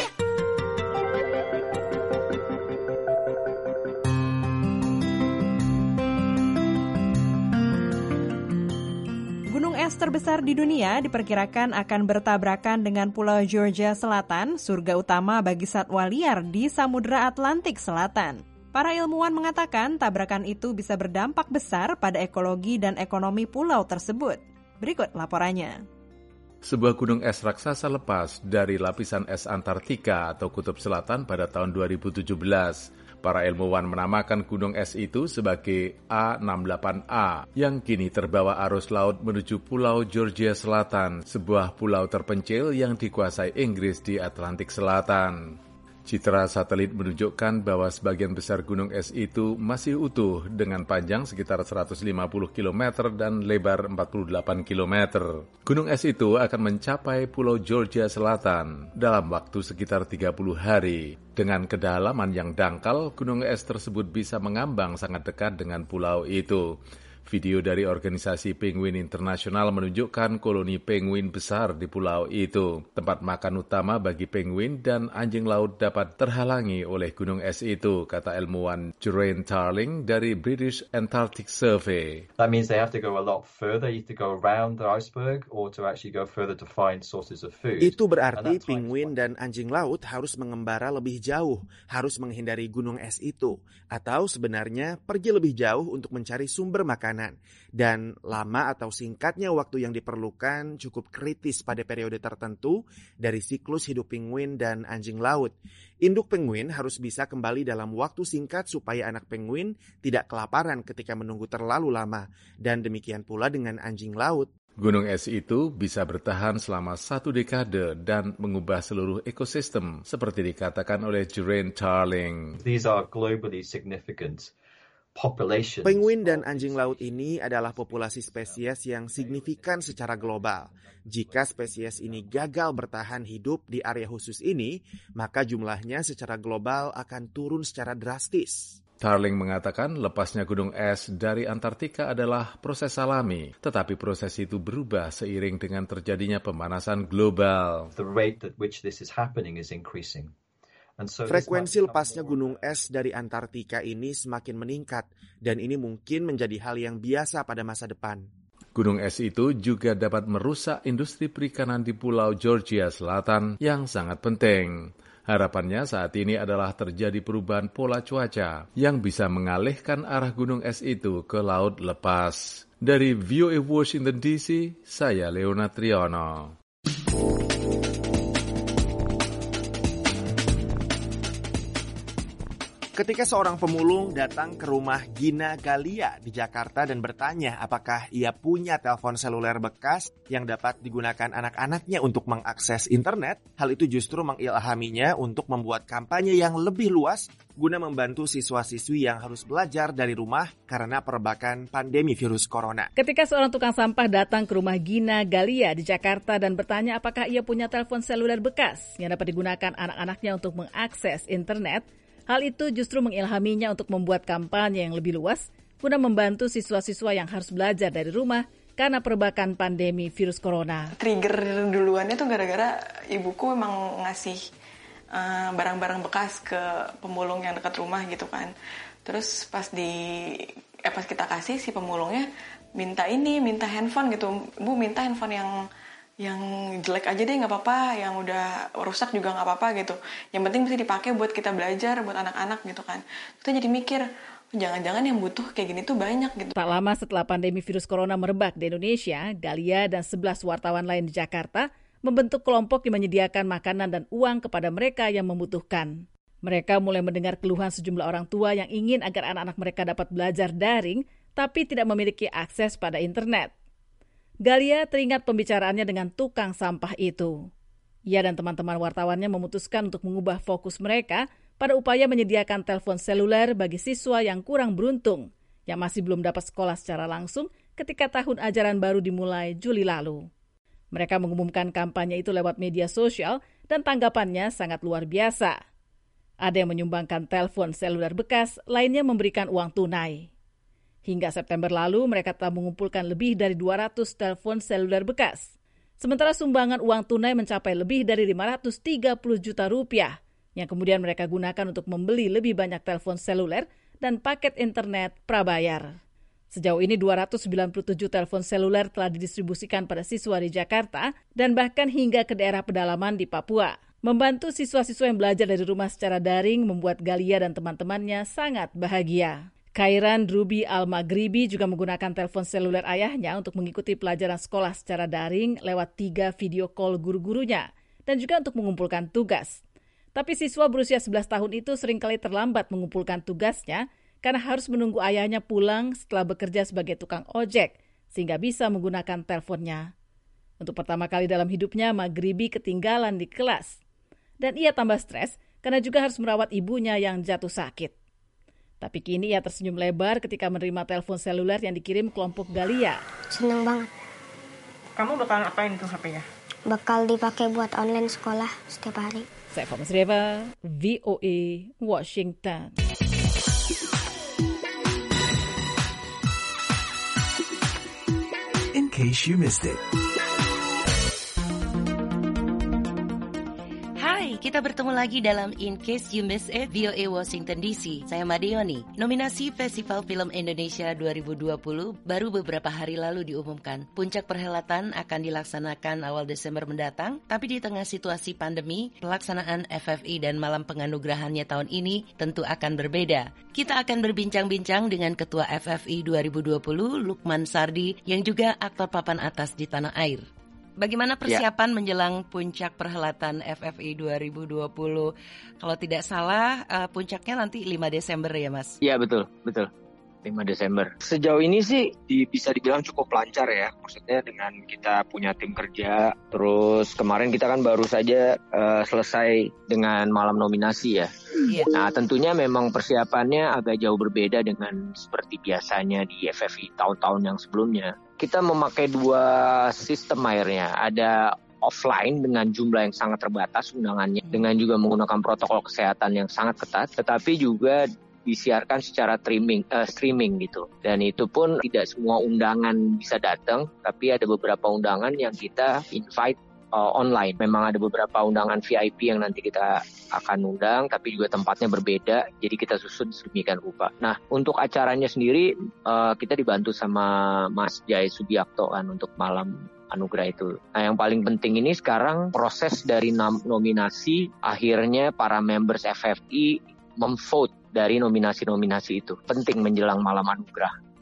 Gunung es terbesar di dunia diperkirakan akan bertabrakan dengan Pulau Georgia Selatan, surga utama bagi satwa liar di Samudra Atlantik Selatan. Para ilmuwan mengatakan tabrakan itu bisa berdampak besar pada ekologi dan ekonomi pulau tersebut. Berikut laporannya. Sebuah gunung es raksasa lepas dari lapisan es Antartika atau Kutub Selatan pada tahun dua ribu tujuh belas. Para ilmuwan menamakan gunung es itu sebagai A enam delapan A yang kini terbawa arus laut menuju Pulau Georgia Selatan, sebuah pulau terpencil yang dikuasai Inggris di Atlantik Selatan. Citra satelit menunjukkan bahwa sebagian besar gunung es itu masih utuh dengan panjang sekitar seratus lima puluh kilometer dan lebar empat puluh delapan kilometer. Gunung es itu akan mencapai Pulau Georgia Selatan dalam waktu sekitar tiga puluh hari. Dengan kedalaman yang dangkal, gunung es tersebut bisa mengambang sangat dekat dengan pulau itu. Video dari organisasi Penguin Internasional menunjukkan koloni penguin besar di pulau itu. Tempat makan utama bagi penguin dan anjing laut dapat terhalangi oleh gunung es itu, kata ilmuwan Geraint Tarling dari British Antarctic Survey. That means they have to go a lot further, either to go around the iceberg or to actually go further to find sources of food. Itu berarti penguin dan anjing laut harus mengembara lebih jauh, harus menghindari gunung es itu, atau sebenarnya pergi lebih jauh untuk mencari sumber makanan. Dan lama atau singkatnya waktu yang diperlukan cukup kritis pada periode tertentu dari siklus hidup penguin dan anjing laut. Induk penguin harus bisa kembali dalam waktu singkat supaya anak penguin tidak kelaparan ketika menunggu terlalu lama. Dan demikian pula dengan anjing laut. Gunung es itu bisa bertahan selama satu dekade dan mengubah seluruh ekosistem, seperti dikatakan oleh Geraint Tarling. These are globally significant. Penguin dan anjing laut ini adalah populasi spesies yang signifikan secara global. Jika spesies ini gagal bertahan hidup di area khusus ini, maka jumlahnya secara global akan turun secara drastis. Tarling mengatakan lepasnya gunung es dari Antartika adalah proses alami, tetapi proses itu berubah seiring dengan terjadinya pemanasan global. The rate at which this is happening is increasing. Frekuensi lepasnya gunung es dari Antartika ini semakin meningkat, dan ini mungkin menjadi hal yang biasa pada masa depan. Gunung es itu juga dapat merusak industri perikanan di Pulau Georgia Selatan yang sangat penting. Harapannya saat ini adalah terjadi perubahan pola cuaca yang bisa mengalihkan arah gunung es itu ke laut lepas. Dari V O A Washington D C, saya Leona Triono. Ketika seorang pemulung datang ke rumah Gina Galia di Jakarta dan bertanya apakah ia punya telepon seluler bekas yang dapat digunakan anak-anaknya untuk mengakses internet, hal itu justru mengilhaminya untuk membuat kampanye yang lebih luas guna membantu siswa-siswi yang harus belajar dari rumah karena perbakan pandemi virus corona. Ketika seorang tukang sampah datang ke rumah Gina Galia di Jakarta dan bertanya apakah ia punya telepon seluler bekas yang dapat digunakan anak-anaknya untuk mengakses internet, hal itu justru mengilhaminya untuk membuat kampanye yang lebih luas guna membantu siswa-siswa yang harus belajar dari rumah karena perbakan pandemi virus corona. Trigger duluannya tuh gara-gara ibuku memang ngasih uh, barang-barang bekas ke pemulung yang dekat rumah gitu kan. Terus pas di eh, pas kita kasih si pemulungnya minta ini, minta handphone gitu. Bu minta handphone yang yang jelek aja deh nggak apa-apa, yang udah rusak juga nggak apa-apa gitu. Yang penting bisa dipakai buat kita belajar, buat anak-anak gitu kan. Kita jadi mikir, jangan-jangan yang butuh kayak gini tuh banyak gitu. Tak lama setelah pandemi virus corona merebak di Indonesia, Galia dan sebelas wartawan lain di Jakarta membentuk kelompok yang menyediakan makanan dan uang kepada mereka yang membutuhkan. Mereka mulai mendengar keluhan sejumlah orang tua yang ingin agar anak-anak mereka dapat belajar daring, tapi tidak memiliki akses pada internet. Galia teringat pembicaraannya dengan tukang sampah itu. Ia dan teman-teman wartawannya memutuskan untuk mengubah fokus mereka pada upaya menyediakan telepon seluler bagi siswa yang kurang beruntung, yang masih belum dapat sekolah secara langsung ketika tahun ajaran baru dimulai Juli lalu. Mereka mengumumkan kampanye itu lewat media sosial dan tanggapannya sangat luar biasa. Ada yang menyumbangkan telepon seluler bekas, lainnya memberikan uang tunai. Hingga September lalu, mereka telah mengumpulkan lebih dari dua ratus telepon seluler bekas. Sementara sumbangan uang tunai mencapai lebih dari lima ratus tiga puluh juta rupiah, yang kemudian mereka gunakan untuk membeli lebih banyak telepon seluler dan paket internet prabayar. Sejauh ini dua ratus sembilan puluh tujuh telepon seluler telah didistribusikan pada siswa di Jakarta dan bahkan hingga ke daerah pedalaman di Papua. Membantu siswa-siswa yang belajar dari rumah secara daring membuat Galia dan teman-temannya sangat bahagia. Khairan Ruby Al-Maghribi juga menggunakan telepon seluler ayahnya untuk mengikuti pelajaran sekolah secara daring lewat tiga video call guru-gurunya dan juga untuk mengumpulkan tugas. Tapi siswa berusia sebelas tahun itu seringkali terlambat mengumpulkan tugasnya karena harus menunggu ayahnya pulang setelah bekerja sebagai tukang ojek sehingga bisa menggunakan teleponnya. Untuk pertama kali dalam hidupnya, Maghribi ketinggalan di kelas. Dan ia tambah stres karena juga harus merawat ibunya yang jatuh sakit. Tapi kini ia tersenyum lebar ketika menerima telepon seluler yang dikirim kelompok Galia. Seneng banget. Kamu bakal apain tuh H P-nya? Bakal dipakai buat online sekolah setiap hari. Saya Fama Sreva, V O A, Washington. In case you missed it. Kita bertemu lagi dalam In Case You Miss It, V O A Washington D C. Saya Madioni. Nominasi Festival Film Indonesia dua ribu dua puluh baru beberapa hari lalu diumumkan. Puncak perhelatan akan dilaksanakan awal Desember mendatang, tapi di tengah situasi pandemi, pelaksanaan F F I dan malam penganugerahannya tahun ini tentu akan berbeda. Kita akan berbincang-bincang dengan Ketua F F I dua ribu dua puluh, Lukman Sardi, yang juga aktor papan atas di tanah air. Bagaimana persiapan ya. menjelang puncak perhelatan F F I dua ribu dua puluh? Kalau tidak salah, uh, puncaknya nanti lima Desember ya, Mas? Iya, betul, betul. lima Desember. Sejauh ini sih di, bisa dibilang cukup lancar ya. Maksudnya dengan kita punya tim kerja. Terus kemarin kita kan baru saja uh, selesai dengan malam nominasi ya. Iya. Nah, tentunya memang persiapannya agak jauh berbeda dengan seperti biasanya di F F I tahun-tahun yang sebelumnya. Kita memakai dua sistem akhirnya. Ada offline dengan jumlah yang sangat terbatas undangannya, dengan juga menggunakan protokol kesehatan yang sangat ketat, tetapi juga disiarkan secara streaming, uh, streaming gitu. Dan itu pun tidak semua undangan bisa datang, tapi ada beberapa undangan yang kita invite uh, online. Memang ada beberapa undangan V I P yang nanti kita akan undang, tapi juga tempatnya berbeda, jadi kita susun sedemikian rupa. Nah, untuk acaranya sendiri, uh, kita dibantu sama Mas Jai Subiakto kan untuk malam anugerah itu. Nah, yang paling penting ini sekarang proses dari nominasi, akhirnya para members F F I memvote dari nominasi-nominasi itu. Penting menjelang malam anugerah.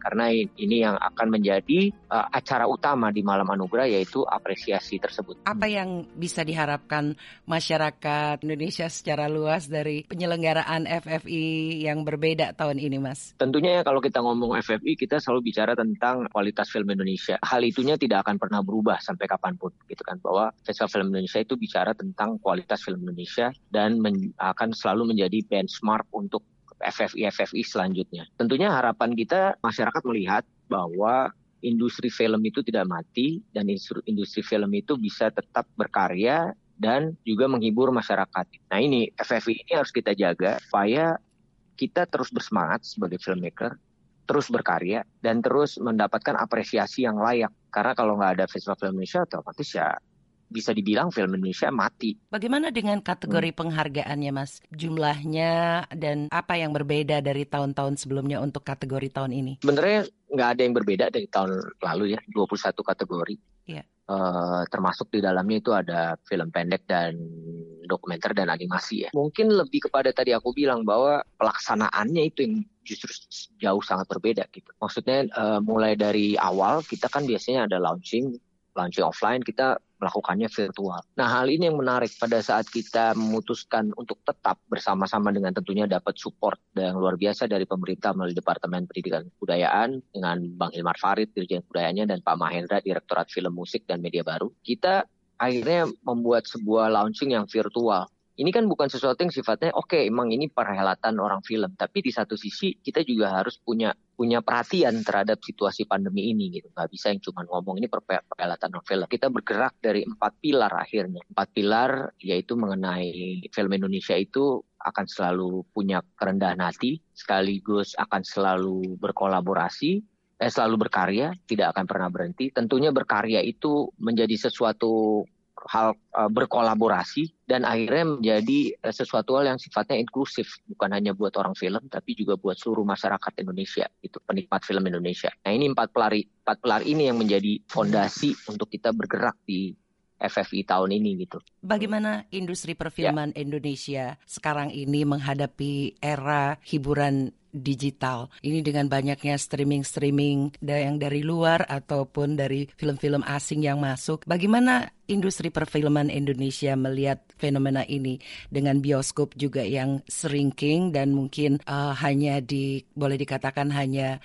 karena ini yang akan menjadi uh, acara utama di Malam Anugerah, yaitu apresiasi tersebut. Apa yang bisa diharapkan masyarakat Indonesia secara luas dari penyelenggaraan F F I yang berbeda tahun ini, Mas? Tentunya ya, kalau kita ngomong F F I, kita selalu bicara tentang kualitas film Indonesia. Hal itunya tidak akan pernah berubah sampai kapanpun, gitu kan, bahwa Festival Film Indonesia itu bicara tentang kualitas film Indonesia dan men- akan selalu menjadi benchmark untuk F F I F F I selanjutnya. Tentunya harapan kita masyarakat melihat bahwa industri film itu tidak mati dan industri film itu bisa tetap berkarya dan juga menghibur masyarakat. Nah ini F F I ini harus kita jaga supaya kita terus bersemangat sebagai filmmaker, terus berkarya dan terus mendapatkan apresiasi yang layak. Karena kalau nggak ada Festival Film Indonesia, otomatis ya bisa dibilang film Indonesia mati. Bagaimana dengan kategori hmm. penghargaannya, Mas? Jumlahnya dan apa yang berbeda dari tahun-tahun sebelumnya untuk kategori tahun ini? Sebenarnya nggak ada yang berbeda dari tahun lalu ya, dua puluh satu kategori. Iya. Uh, termasuk di dalamnya itu ada film pendek dan dokumenter dan animasi ya. Mungkin lebih kepada tadi aku bilang bahwa pelaksanaannya itu yang justru jauh sangat berbeda gitu. Maksudnya uh, mulai dari awal kita kan biasanya ada launching, launching offline, kita melakukannya virtual. Nah, hal ini yang menarik pada saat kita memutuskan untuk tetap bersama-sama dengan tentunya dapat support yang luar biasa dari pemerintah melalui Departemen Pendidikan Kebudayaan dengan Bang Hilmar Farid, Dirjen Kebudayaannya, dan Pak Mahendra, Direktorat Film Musik dan Media Baru. Kita akhirnya membuat sebuah launching yang virtual. Ini kan bukan sesuatu yang sifatnya oke, okay, emang ini perhelatan orang film, tapi di satu sisi kita juga harus punya punya perhatian terhadap situasi pandemi ini gitu. Nggak bisa yang cuma ngomong ini perhelatan orang film. Kita bergerak dari empat pilar akhirnya. Empat pilar yaitu mengenai film Indonesia itu akan selalu punya kerendahan hati, sekaligus akan selalu berkolaborasi, eh, selalu berkarya, tidak akan pernah berhenti. Tentunya berkarya itu menjadi sesuatu hal uh, berkolaborasi dan akhirnya menjadi uh, sesuatu hal yang sifatnya inklusif, bukan hanya buat orang film tapi juga buat seluruh masyarakat Indonesia, itu penikmat film Indonesia. Nah ini empat pilar empat pilar ini yang menjadi fondasi untuk kita bergerak di F F I tahun ini gitu. Bagaimana industri perfilman ya. Indonesia sekarang ini menghadapi era hiburan digital ini dengan banyaknya streaming-streaming yang dari luar ataupun dari film-film asing yang masuk. Bagaimana industri perfilman Indonesia melihat fenomena ini dengan bioskop juga yang shrinking dan mungkin uh, hanya di boleh dikatakan hanya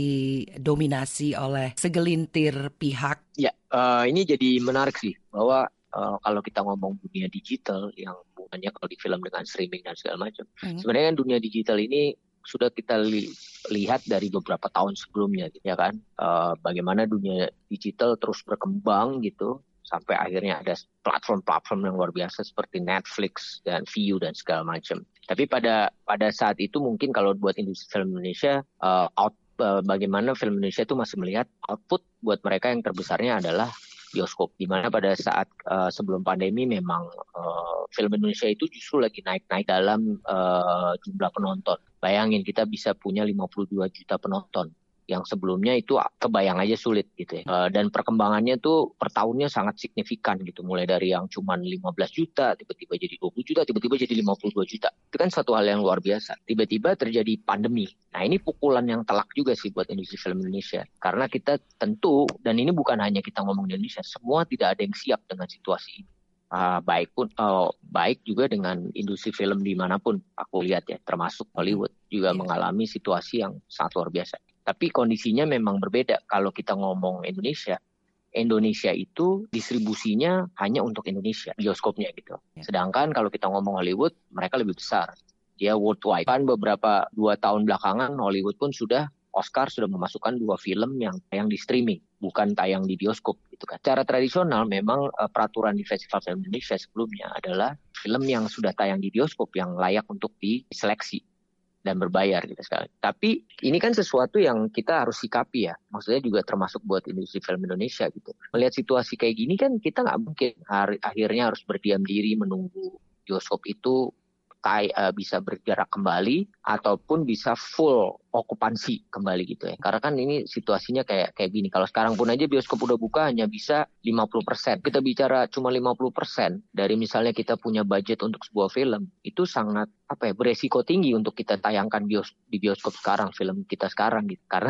didominasi oleh segelintir pihak? Ya, uh, ini jadi menarik sih bahwa uh, kalau kita ngomong dunia digital yang bukannya kalau di film dengan streaming dan segala macam, hmm. sebenarnya kan dunia digital ini sudah kita li- lihat dari beberapa tahun sebelumnya, ya kan? Uh, bagaimana dunia digital terus berkembang gitu, sampai akhirnya ada platform-platform yang luar biasa seperti Netflix dan Viu dan segala macam. Tapi pada pada saat itu mungkin kalau buat industri film Indonesia, uh, out, uh, bagaimana film Indonesia itu masih melihat output buat mereka yang terbesarnya adalah bioskop. Di mana pada saat uh, sebelum pandemi memang uh, film Indonesia itu justru lagi naik-naik dalam uh, jumlah penonton. Bayangin kita bisa punya lima puluh dua juta penonton. Yang sebelumnya itu kebayang aja sulit gitu ya. Uh, dan perkembangannya tuh per tahunnya sangat signifikan gitu. Mulai dari yang cuma lima belas juta, tiba-tiba jadi dua puluh juta, tiba-tiba jadi lima puluh dua juta. Itu kan suatu hal yang luar biasa. Tiba-tiba terjadi pandemi. Nah ini pukulan yang telak juga sih buat industri film Indonesia. Karena kita tentu, dan ini bukan hanya kita ngomong di Indonesia, semua tidak ada yang siap dengan situasi ini. Uh, baik pun uh, baik juga dengan industri film dimanapun aku lihat ya, termasuk Hollywood juga yeah. mengalami situasi yang sangat luar biasa. Tapi kondisinya memang berbeda. Kalau kita ngomong Indonesia, Indonesia itu distribusinya hanya untuk Indonesia, bioskopnya gitu. Yeah. Sedangkan kalau kita ngomong Hollywood, mereka lebih besar. Dia worldwide. Kan beberapa dua tahun belakangan Hollywood pun sudah Oscar sudah memasukkan dua film yang tayang di streaming, bukan tayang di bioskop gitu kan. Secara tradisional memang uh, peraturan di Festival Film Indonesia sebelumnya adalah film yang sudah tayang di bioskop yang layak untuk diseleksi dan berbayar gitu sekali. Tapi ini kan sesuatu yang kita harus sikapi ya. Maksudnya juga termasuk buat industri film Indonesia gitu. Melihat situasi kayak gini kan kita nggak mungkin hari, akhirnya harus berdiam diri menunggu bioskop itu Uh, bisa bergerak kembali ataupun bisa full okupansi kembali gitu ya. Karena kan ini situasinya kayak kayak gini. Kalau sekarang pun aja bioskop udah buka hanya bisa lima puluh persen. Kita bicara cuma lima puluh persen dari misalnya kita punya budget untuk sebuah film, itu sangat apa ya, beresiko tinggi untuk kita tayangkan bios, di bioskop sekarang, film kita sekarang gitu. Karena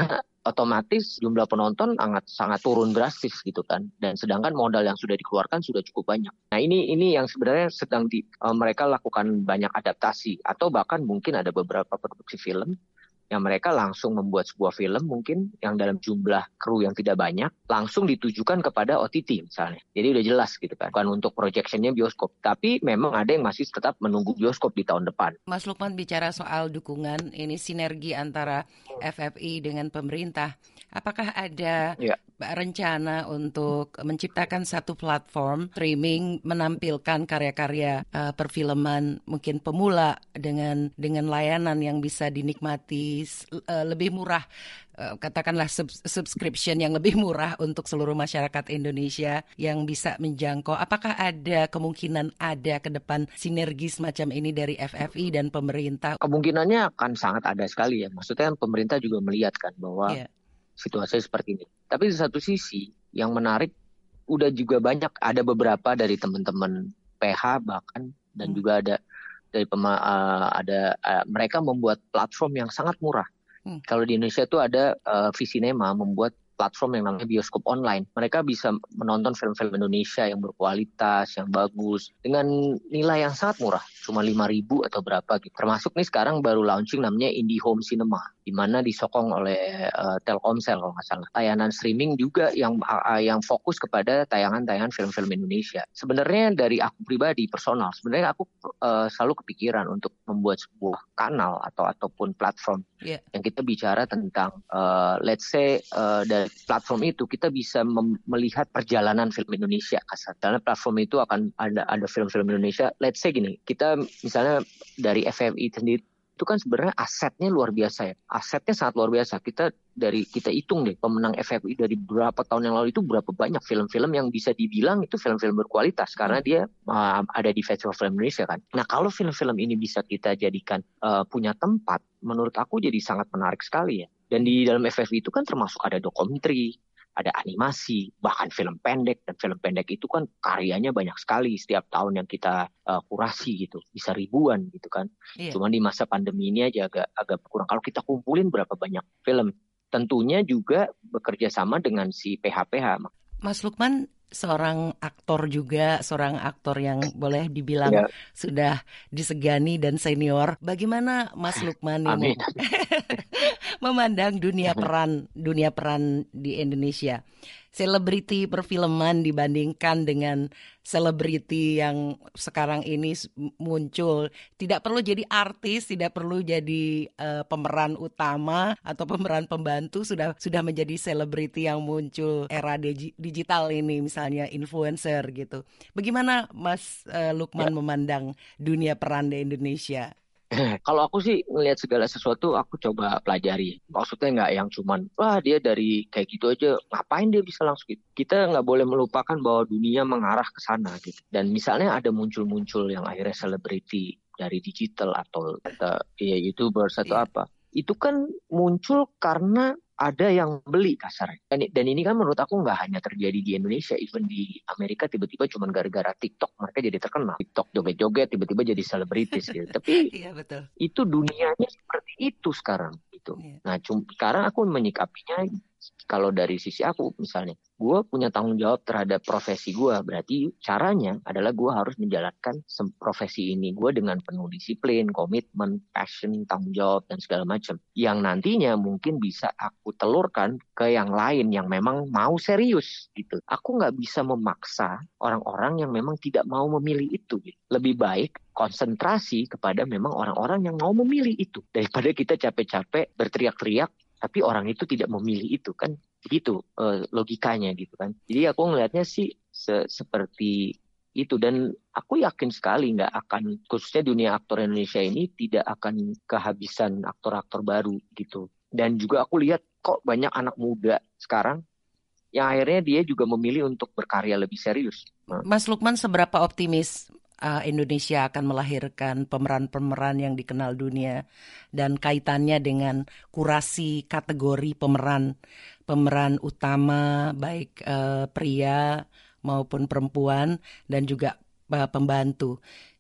otomatis jumlah penonton sangat sangat turun drastis gitu kan. Dan sedangkan modal yang sudah dikeluarkan sudah cukup banyak. Nah ini ini yang sebenarnya sedang di, uh, mereka lakukan banyak adaptasi atau bahkan mungkin ada beberapa produksi film yang mereka langsung membuat sebuah film mungkin yang dalam jumlah kru yang tidak banyak langsung ditujukan kepada O T T misalnya. Jadi udah jelas gitu kan. Bukan untuk projectionnya bioskop. Tapi memang ada yang masih tetap menunggu bioskop di tahun depan. Mas Lukman bicara soal dukungan, ini sinergi antara F F I dengan pemerintah. Apakah ada ya. rencana untuk menciptakan satu platform streaming menampilkan karya-karya uh, perfilman mungkin pemula dengan dengan layanan yang bisa dinikmati uh, lebih murah, uh, katakanlah sub- subscription yang lebih murah untuk seluruh masyarakat Indonesia yang bisa menjangkau? Apakah ada kemungkinan ada ke depan sinergi semacam ini dari F F I dan pemerintah? Kemungkinannya akan sangat ada sekali ya. Maksudnya pemerintah juga melihat kan bahwa yeah. situasi seperti ini. Tapi di satu sisi yang menarik udah juga banyak ada beberapa dari teman-teman P H bahkan dan hmm. juga ada dari pema, uh, ada uh, mereka membuat platform yang sangat murah. Hmm. Kalau di Indonesia itu ada uh, Visinema membuat platform yang namanya bioskop online. Mereka bisa menonton film-film Indonesia yang berkualitas, yang bagus, dengan nilai yang sangat murah, cuma lima ribu atau berapa gitu. Termasuk nih sekarang baru launching namanya IndiHome Cinema, di mana disokong oleh uh, Telkomsel kalau nggak salah. Tayangan streaming juga yang uh, yang fokus kepada tayangan-tayangan film-film Indonesia. Sebenarnya dari aku pribadi, personal, sebenarnya aku uh, selalu kepikiran untuk membuat sebuah kanal atau ataupun platform yeah. yang kita bicara tentang, uh, let's say, uh, dari platform itu kita bisa mem- melihat perjalanan film Indonesia kasar. Karena platform itu akan ada ada film-film Indonesia. Let's say gini, kita misalnya dari F F I sendiri itu kan sebenarnya asetnya luar biasa ya. Asetnya sangat luar biasa. Kita dari kita hitung deh pemenang F F I dari berapa tahun yang lalu itu berapa banyak film-film yang bisa dibilang itu film-film berkualitas karena dia uh, ada di Festival Film Indonesia kan. Nah, kalau film-film ini bisa kita jadikan uh, punya tempat, menurut aku jadi sangat menarik sekali ya. Dan di dalam F F I itu kan termasuk ada dokumenter, ada animasi, bahkan film pendek. Dan film pendek itu kan karyanya banyak sekali setiap tahun yang kita uh, kurasi gitu. Bisa ribuan gitu kan. Iya. Cuman di masa pandemi ini aja agak agak kurang. Kalau kita kumpulin berapa banyak film. Tentunya juga bekerja sama dengan si P H P H. Mas Lukman seorang aktor juga, seorang aktor yang boleh dibilang ya. sudah disegani dan senior. Bagaimana Mas Lukman ini memandang dunia peran dunia peran di Indonesia? Selebriti perfilman dibandingkan dengan selebriti yang sekarang ini muncul. Tidak perlu jadi artis, tidak perlu jadi uh, pemeran utama atau pemeran pembantu, sudah sudah menjadi selebriti yang muncul era digi- digital ini, misalnya influencer gitu. Bagaimana Mas uh, Lukman ya. memandang dunia peran di Indonesia? Kalau aku sih ngelihat segala sesuatu aku coba pelajari. Maksudnya nggak yang cuman wah dia dari kayak gitu aja ngapain dia bisa langsung gitu. Kita nggak boleh melupakan bahwa dunia mengarah ke sana gitu. Dan misalnya ada muncul-muncul yang akhirnya selebriti dari digital atau atau ya YouTubers atau yeah. apa. Itu kan muncul karena ada yang beli kasarnya. Dan, dan ini kan menurut aku nggak hanya terjadi di Indonesia, even di Amerika tiba-tiba cuma gara-gara TikTok mereka jadi terkenal. TikTok joget-joget tiba-tiba jadi selebritis gitu. Tapi iya, betul. Itu dunianya seperti itu sekarang gitu. Iya. Nah, cum- sekarang aku menyikapinya kalau dari sisi aku misalnya, gue punya tanggung jawab terhadap profesi gue. Berarti caranya adalah gue harus menjalankan profesi ini gue dengan penuh disiplin, komitmen, passion, tanggung jawab, dan segala macam. Yang nantinya mungkin bisa aku telurkan ke yang lain yang memang mau serius gitu. Aku nggak bisa memaksa orang-orang yang memang tidak mau memilih itu. Gitu. Lebih baik konsentrasi kepada memang orang-orang yang mau memilih itu. Daripada kita capek-capek berteriak-teriak, tapi orang itu tidak memilih itu kan begitu uh, logikanya gitu kan. Jadi aku ngelihatnya sih se- seperti itu dan aku yakin sekali nggak akan khususnya dunia aktor Indonesia ini tidak akan kehabisan aktor-aktor baru gitu. Dan juga aku lihat kok banyak anak muda sekarang yang akhirnya dia juga memilih untuk berkarya lebih serius. Mas Lukman, seberapa optimis Uh, Indonesia akan melahirkan pemeran-pemeran yang dikenal dunia dan kaitannya dengan kurasi kategori pemeran pemeran utama baik uh, pria maupun perempuan dan juga uh, pembantu.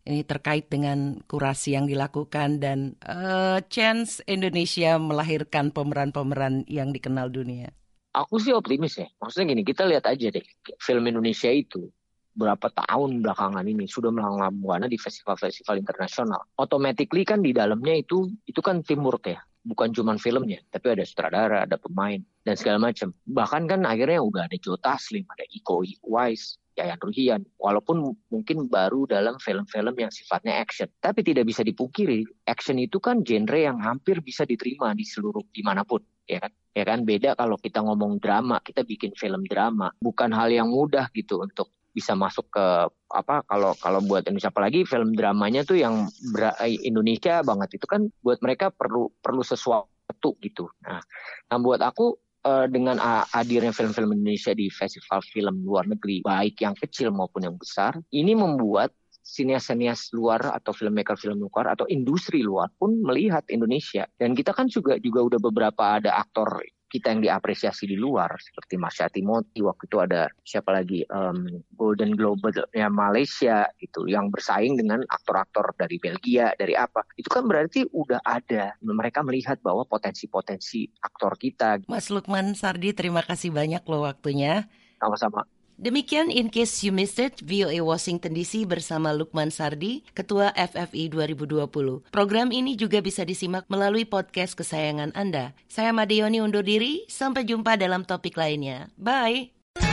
Ini terkait dengan kurasi yang dilakukan dan uh, chance Indonesia melahirkan pemeran-pemeran yang dikenal dunia. Aku sih optimis ya. Maksudnya gini, kita lihat aja deh. Film Indonesia itu berapa tahun belakangan ini sudah melanglang buana di festival-festival internasional. Automatically kan di dalamnya itu itu kan teamwork ya. Bukan cuma filmnya, tapi ada sutradara, ada pemain, dan segala macam. Bahkan kan akhirnya udah ada Joe Taslim, ada Iko Uwais, Yayan Ruhian, walaupun mungkin baru dalam film-film yang sifatnya action. Tapi tidak bisa dipungkiri, action itu kan genre yang hampir bisa diterima di seluruh dimanapun, ya kan? Ya kan, beda kalau kita ngomong drama, kita bikin film drama, bukan hal yang mudah gitu untuk bisa masuk ke apa kalau kalau buat Indonesia, apalagi film dramanya tuh yang ber, Indonesia banget itu kan buat mereka perlu perlu sesuatu gitu. Nah, nah buat aku uh, dengan hadirnya film-film Indonesia di festival film luar negeri, baik yang kecil maupun yang besar, ini membuat sinias-sinias luar atau filmmaker film luar atau industri luar pun melihat Indonesia. Dan kita kan juga juga udah beberapa ada aktor kita yang diapresiasi di luar seperti Marsha Timothy, waktu itu ada siapa lagi um, Golden Globe ya Malaysia gitu yang bersaing dengan aktor-aktor dari Belgia, dari apa, itu kan berarti udah ada, mereka melihat bahwa potensi-potensi aktor kita. Mas Lukman Sardi, terima kasih banyak loh waktunya. Sama-sama. Demikian In Case You Missed It, V O A Washington D C bersama Lukman Sardi, Ketua F F I dua ribu dua puluh. Program ini juga bisa disimak melalui podcast kesayangan Anda. Saya Madeoni undur diri, sampai jumpa dalam topik lainnya. Bye!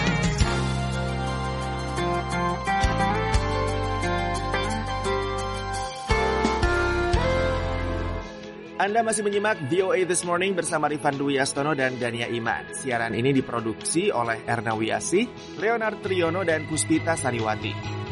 Anda masih menyimak V O A This Morning bersama Rifan Dwi Astono dan Dania Iman. Siaran ini diproduksi oleh Erna Wiasi, Leonard Triono, dan Puspita Sariwati.